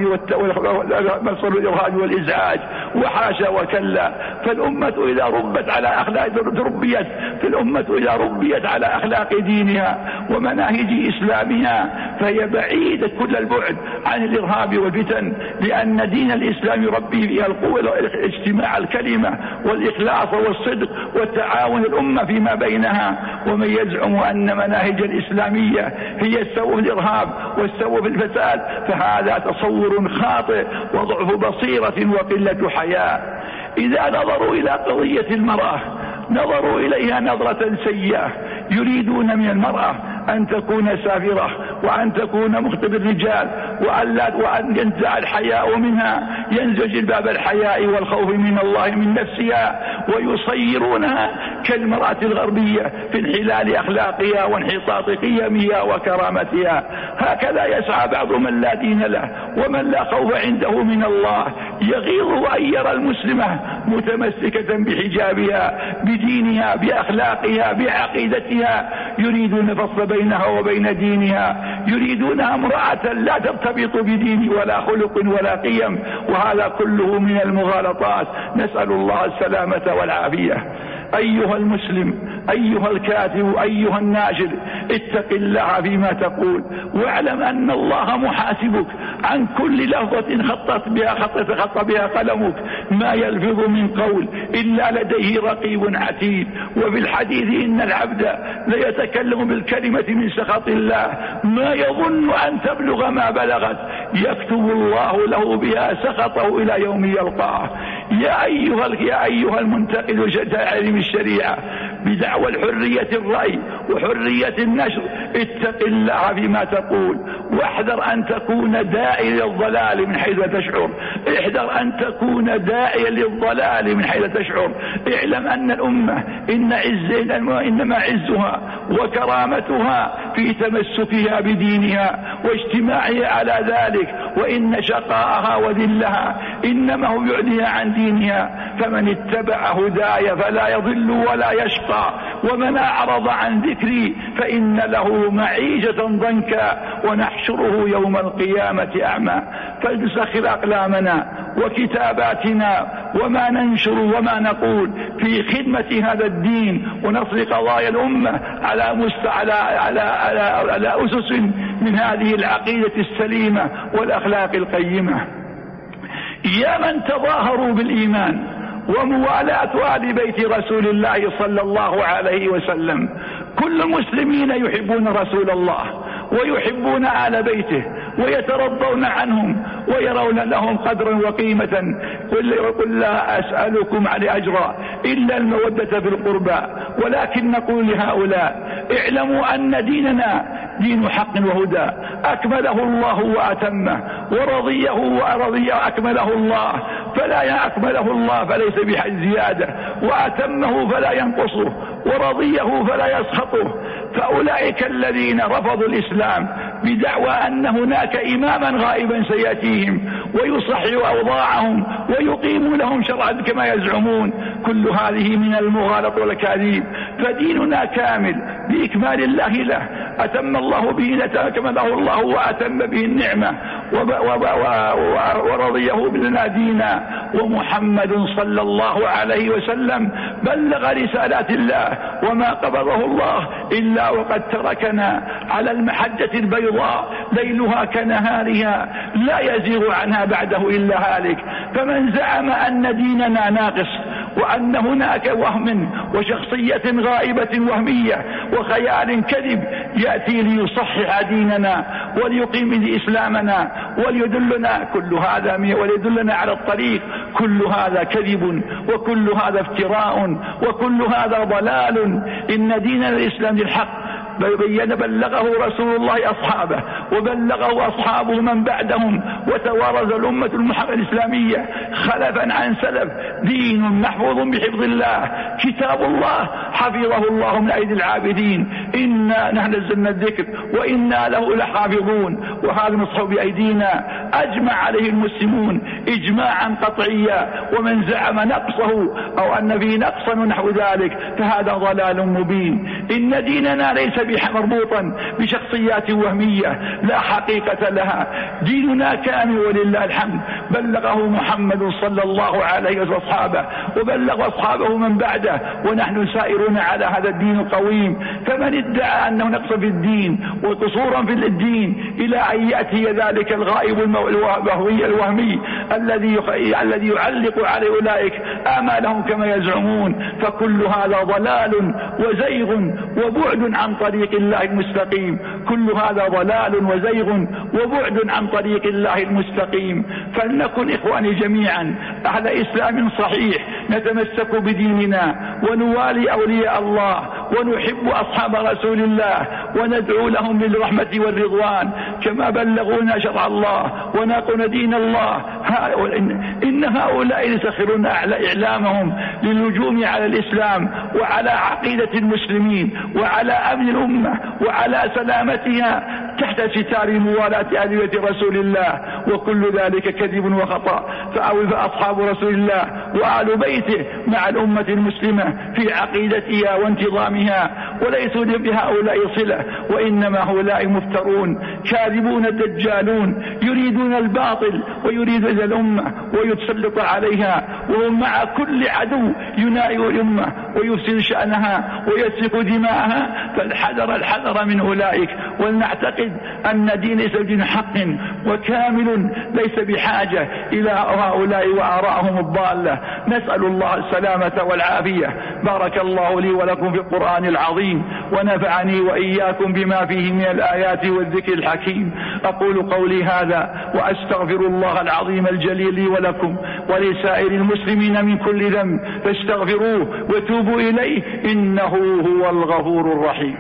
الإرهاب والإزعاج، وحاشا وكلا. فالأمة إذا ربت على أخلاق إذا ربيت على أخلاق دينها ومناهج إسلامها فهي بعيدة كل البعد عن الإرهاب والفتن، لأن دين الإسلام يربي فيها القوة واجتماع الكلمة والإخلاص والصدق والتعاون الأمة فيما بينها. ومن يزعم أن مناهج الإسلامية هي السوء الإرهاب والسوء الفساد فهذا تصور خاطئ وضعف بصيرة وقلة حياء. إذا نظروا إلى قضية المرأة نظروا إليها نظرة سيئة، يريدون من المرأة أن تكون سافرة وأن تكون مختبر الرجال وأن ينزع الحياء منها، ينزج باب الحياء والخوف من الله من نفسها، ويصيرونها كالمرأة الغربية في انحلال أخلاقها وانحطاط قيمها وكرامتها. هكذا يسعى بعض من لا دين له ومن لا خوف عنده من الله، يغيظ أن يرى المسلمة متمسكة بحجابها بدينها بأخلاقها بعقيدتها، يريدون فصل بينها وبين دينها، يريدونها امرأة لا ترتبط بدين ولا خلق ولا قيم، وهذا كله من المغالطات، نسأل الله السلامة والعافية. أيها المسلم، أيها الكاتب، أيها الناشر، اتق الله فيما تقول، واعلم أن الله محاسبك عن كل لفظة خط بها قلمك، ما يلفظ من قول إلا لديه رقيب عتيد. وفي الحديث إن العبد ليتكلم بالكلمة من سخط الله ما يظن أن تبلغ ما بلغت، يكتب الله له بها سخطه إلى يوم يلقاه. يا أيها المنتقد تعليم الشريعة بدعوى الحرية الرأي وحرية النشر، اتق الله فيما تقول، واحذر أن تكون داعيا للضلال من حيث تشعر، احذر أن تكون داعيا للضلال من حيث تشعر. اعلم أن الأمة إنما عزها وكرامتها في تمسكها بدينها واجتماعها على ذلك، وإن شقاءها وذلها إنما هو يعديها عن دينها. فمن اتبع هداي فلا يضل ولا يشقى، ومن أعرض عن ذكري فإن له معيشة ضنكا ونحشره يوم القيامة أعمى. فلنسخر أقلامنا وكتاباتنا وما ننشر وما نقول في خدمة هذا الدين ونصر قضايا الأمة على أسس من هذه العقيدة السليمة والأخلاق القيمة. يا من تظاهروا بالإيمان وموالاة آل بيت رسول الله صلى الله عليه وسلم، كل المسلمين يحبون رسول الله ويحبون آل بيته ويترضون عنهم ويرون لهم قدرا وقيمة. قل لا أسألكم على أجرا إلا المودة في القربى، ولكن نقول لهؤلاء اعلموا أن ديننا دين حق وهدى، أكمله الله وأتمه، ورضيه أكمله الله فلا أكمله الله فليس بزيادة، وأتمه فلا ينقصه، ورضيه فلا يسخطه. فأولئك الذين رفضوا الإسلام بدعوى أن هناك إماما غائبا سيأتيهم ويصحح أوضاعهم ويقيم لهم شرعا كما يزعمون، كل هذه من المغالطة والأكاذيب. فديننا كامل بإكمال الله له، أتم الله به أكمله الله وأتم به النعمة ورضيه لنا دينا. ومحمد صلى الله عليه وسلم بلغ رسالات الله وما قبضه الله إلا وقد تركنا على المحجة البيضاء ليلها كنهارها لا يزيغ عنها بعده إلا هالك. فمن زعم أن ديننا ناقص وأن هناك وهم وشخصية غائبة وهمية وخيال كذب يأتي ليصحح ديننا وليقيم إسلامنا وليدلنا على الطريق، كل هذا كذب وكل هذا افتراء وكل هذا ضلال. إن دين الإسلام الحق بلغه رسول الله أصحابه وبلغه أصحابه من بعدهم، وتوارث الأمة الإسلامية خلفا عن سلف دين محفوظ بحفظ الله، كتاب الله حفظه الله من أيدي العابدين، إنا نحن نزلنا الذكر وإنا له لحافظون. وهذا المصحف بأيدينا أجمع عليه المسلمون إجماعا قطعيا، ومن زعم نقصه أو أن فيه نقصا ونحو ذلك فهذا ضلال مبين. إن ديننا ليس مربوطا بشخصيات وهمية لا حقيقة لها، ديننا كامل ولله الحمد، بلغه محمد صلى الله عليه وسلم أصحابه وبلغ أصحابه من بعده، ونحن سائرون على هذا الدين القويم. فمن ادعى أنه نقص في الدين وقصورا في الدين إلى أن يأتي ذلك الغائب الوهمي الذي يعلق على أولئك آمالهم كما يزعمون، فكل هذا ضلال وزيغ وبعد عن طريق الله المستقيم، كل هذا ضلال وزيغ وبعد عن طريق الله المستقيم. فلنكن إخواني جميعا أهل إسلام صحيح، نتمسك بديننا ونوالي أولياء الله ونحب أصحاب رسول الله وندعو لهم بالرحمة والرضوان كما بلغونا شرع الله وناقون دين الله. إن هؤلاء يسخرون إعلامهم للهجوم على الإسلام وعلى عقيدة المسلمين وعلى أمن الأمة وعلى سلامتها تحت ستار موالاة آل بيت رسول الله، وكل ذلك كذب وخطأ. فأصحاب رسول الله وآل بيته مع الأمة المسلمة في عقيدتها وانتظامها، وليسوا بهؤلاء صلة، وإنما هؤلاء مفترون كاذبون دجالون يريدون الباطل ويريد إلى الأمة ويتسلط عليها، وهم مع كل عدو ينائي الأمة ويفسد شأنها ويسفك دماءها. فالحذر من أولئك، ولنعتقد أن دين ليس دين حق وكامل ليس بحاجة إلى هؤلاء وآرائهم الضالة. نسأل الله السلامة والعافية. بارك الله لي ولكم في القرآن العظيم، ونفعني وإياكم بما فيه من الآيات والذكر الحكيم. أقول قولي هذا وأستغفر الله العظيم الجليل لي ولكم ولسائر المسلمين من كل ذنب، فاستغفروه وتوبوا إليه إنه هو الغفور الرحيم.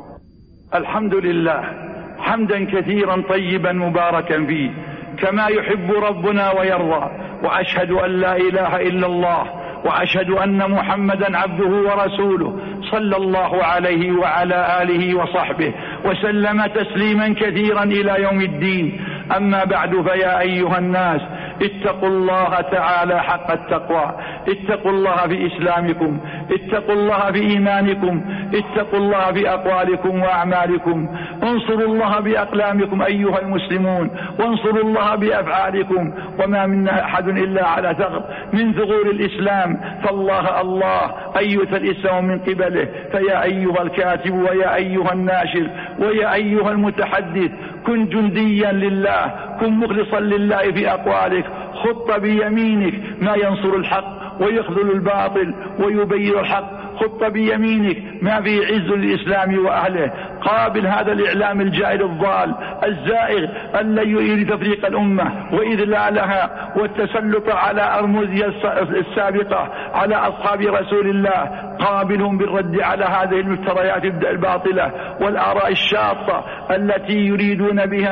الحمد لله حمدا كثيرا طيبا مباركا فيه كما يحب ربنا ويرضى، وأشهد أن لا إله إلا الله، وأشهد أن محمدا عبده ورسوله صلى الله عليه وعلى آله وصحبه وسلم تسليما كثيرا إلى يوم الدين. أما بعد، فيا أيها الناس اتقوا الله تعالى حق التقوى، اتقوا الله في إسلامكم، اتقوا الله في إيمانكم، اتقوا الله في أقوالكم وأعمالكم، انصروا الله بأقلامكم أيها المسلمون، وانصروا الله بأفعالكم. وما منا أحد إلا على ثغر من ثغور الإسلام، فالله الله أيها الإسلام من قبله. فيا أيها الكاتب ويا أيها الناشر ويا أيها المتحدث، كن جنديا لله، كن مخلصا لله في أقوالك، خط بيمينك ما ينصر الحق ويخذل الباطل ويبين الحق، خط بيمينك ما فيه عز للإسلام وأهله. قابل هذا الإعلام الجائر الضال الزائغ الذي يريد تفريق الأمة وإذلالها والتسلط على أرمزها السابقة على أصحاب رسول الله. قابلهم بالرد على هذه المفتريات الباطلة والآراء الشاطة التي يريدون بها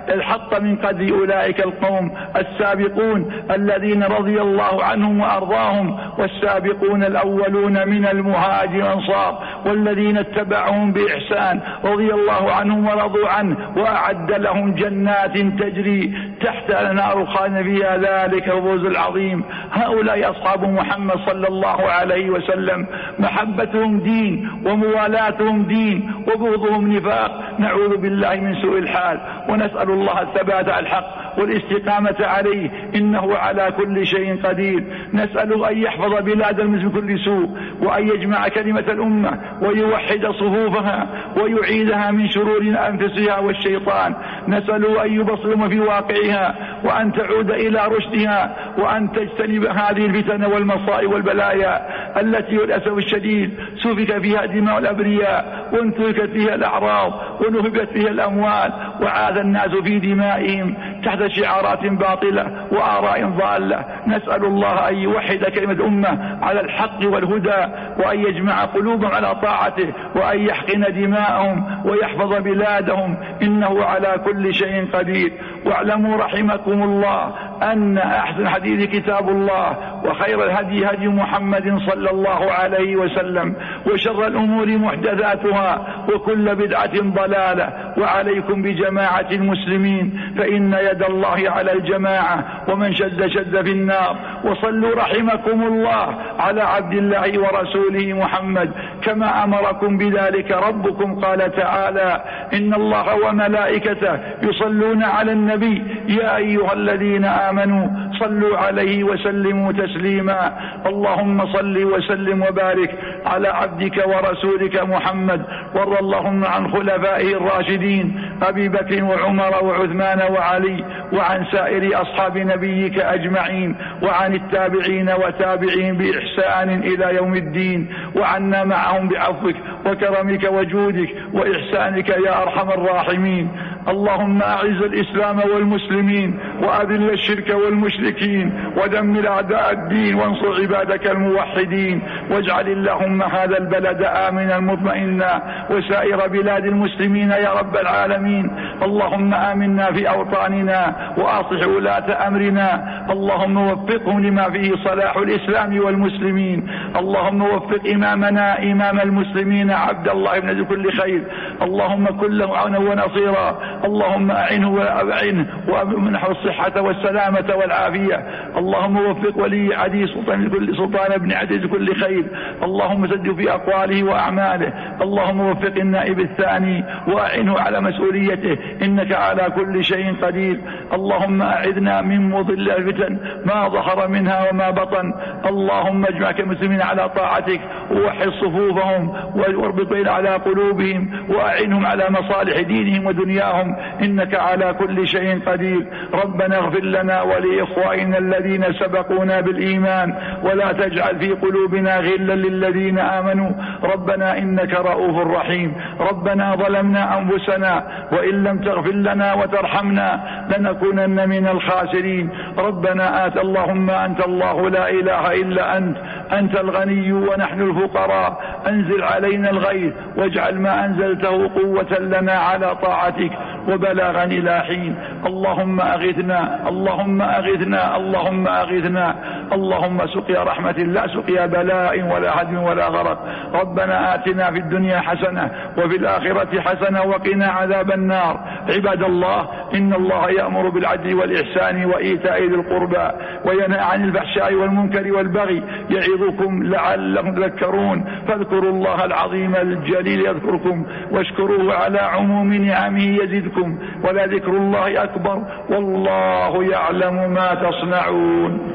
الحق من قدر أولئك القوم السابقون الذين رضي الله عنهم وأرضاهم، والسابقون الأولون من المهاجرين والأنصار والذين اتبعهم بإحسان رضي الله عنهم ورضوا عنه، وأعد لهم جنات تجري تحت الأنهار خالدين فيها، ذلك الفوز العظيم. هؤلاء أصحاب محمد صلى الله عليه وسلم، محبتهم دين وموالاتهم دين وبغضهم نفاق. نعوذ بالله من سوء الحال، ونسأل الله الثبات على الحق والاستقامة عليه، إنه على كل شيء قدير. نسأله أن يحفظ بلاد المسلمين من كل سوء، وأن يجمع كلمة الأمة ويوحد صفوفها ويعيدها من شرور أنفسها والشيطان. نسأله أن يبصرهم في واقعها، وأن تعود إلى رشدها، وأن تجتنب هذه الفتن والمصائب والبلايا التي للأسف الشديد سفك فيها دماء الأبرياء، وانتهكت فيها الأعراض، ونهبت فيها الأموال، وعاد الناس في دمائهم تحت شعارات باطلة وآراء ضالة. نسأل الله أن يوحد كلمة الأمة على الحق والهدى، وأن يجمع قلوبهم على طاعته، وأن يحقن دماءهم ويحفظ بلادهم، إنه على كل شيء قدير. واعلموا رحمكم الله أن أحسن الحديث كتاب الله، وخير الهدي هدي محمد صلى الله عليه وسلم، وشر الأمور محدثاتها، وكل بدعة ضلالة. وعليكم بجماعة المسلمين، فإن يد الله على الجماعة، ومن شد شد في النار. وصلوا رحمكم الله على عبد الله ورسوله محمد كما أمركم بذلك ربكم، قال تعالى: إن الله وملائكته يصلون على النبي يا أيها الذين آمنوا صلوا عليه وسلموا تسليما. اللهم صل وسلم وبارك على عبدك ورسولك محمد، وارض اللهم عن خلفائه الراشدين أبي بكر وعمر وعثمان وعلي، وعن سائر أصحاب نبيك أجمعين، وعن التابعين وتابعين بإحسان إلى يوم الدين، وعنا معهم بعفوك وكرمك وجودك وإحسانك يا أرحم الراحمين. اللهم أعز الإسلام والمسلمين، وأذل الشرك والمشركين، ودمر أعداء الدين، وانصر عبادك الموحدين. واجعل اللهم هذا البلد آمنا مطمئنا، وسائر بلاد المسلمين يا رب العالمين. اللهم آمنا في أوطاننا، وأصلح ولاة أمرنا. اللهم وفقهم لما فيه صلاح الإسلام والمسلمين. اللهم وفق إمامنا إمام المسلمين عبد الله بن ذي كل خير. اللهم كن له عونا ونصيرا. اللهم أعنه وأعنه، ومنحه الصحة والسلامة والعافية. اللهم وفق ولي عدي سلطان بن عدي كل خير. اللهم سد في أقواله وأعماله. اللهم وفق النائب الثاني وأعنه على مسؤوليته، إنك على كل شيء قدير. اللهم أعذنا من مضل الفتن ما ظهر منها وما بطن. اللهم اجمع المسلمين على طاعتك، ووحد صفوفهم، واربط على قلوبهم، وأعنهم على مصالح دينهم ودنياهم، إنك على كل شيء قدير. ربنا اغفر لنا ولإخواننا الذين سبقونا بالإيمان، ولا تجعل في قلوبنا غلا للذين آمنوا. ربنا إنك رؤوف رحيم. ربنا ظلمنا أنفسنا، وإن لم تغفر لنا وترحمنا لنكونن من الخاسرين. ربنا اللهم أنت الله لا إله إلا أنت الغني ونحن الفقراء. أنزل علينا الغيث، واجعل ما أنزلته قوة لنا على طاعتك وبلاغا إلى حين. اللهم أغثنا، اللهم أغثنا، اللهم أغثنا. اللهم سقيا رحمة لا سقيا بلاء ولا هدم ولا غرق. ربنا آتنا في الدنيا حسنة، وفي الآخرة حسنة، وقنا عذاب النار. عباد الله، إن الله يأمر بالعدل والإحسان وإيتاء ذي القربى، وينهى عن الفحشاء والمنكر والبغي، يعظكم لعلكم تذكرون. فاذكروا الله العظيم الجليل يذكركم، واشكروه على عموم نعمه يزدكم، ولذكر الله أكبر، والله يعلم ما تصنعون.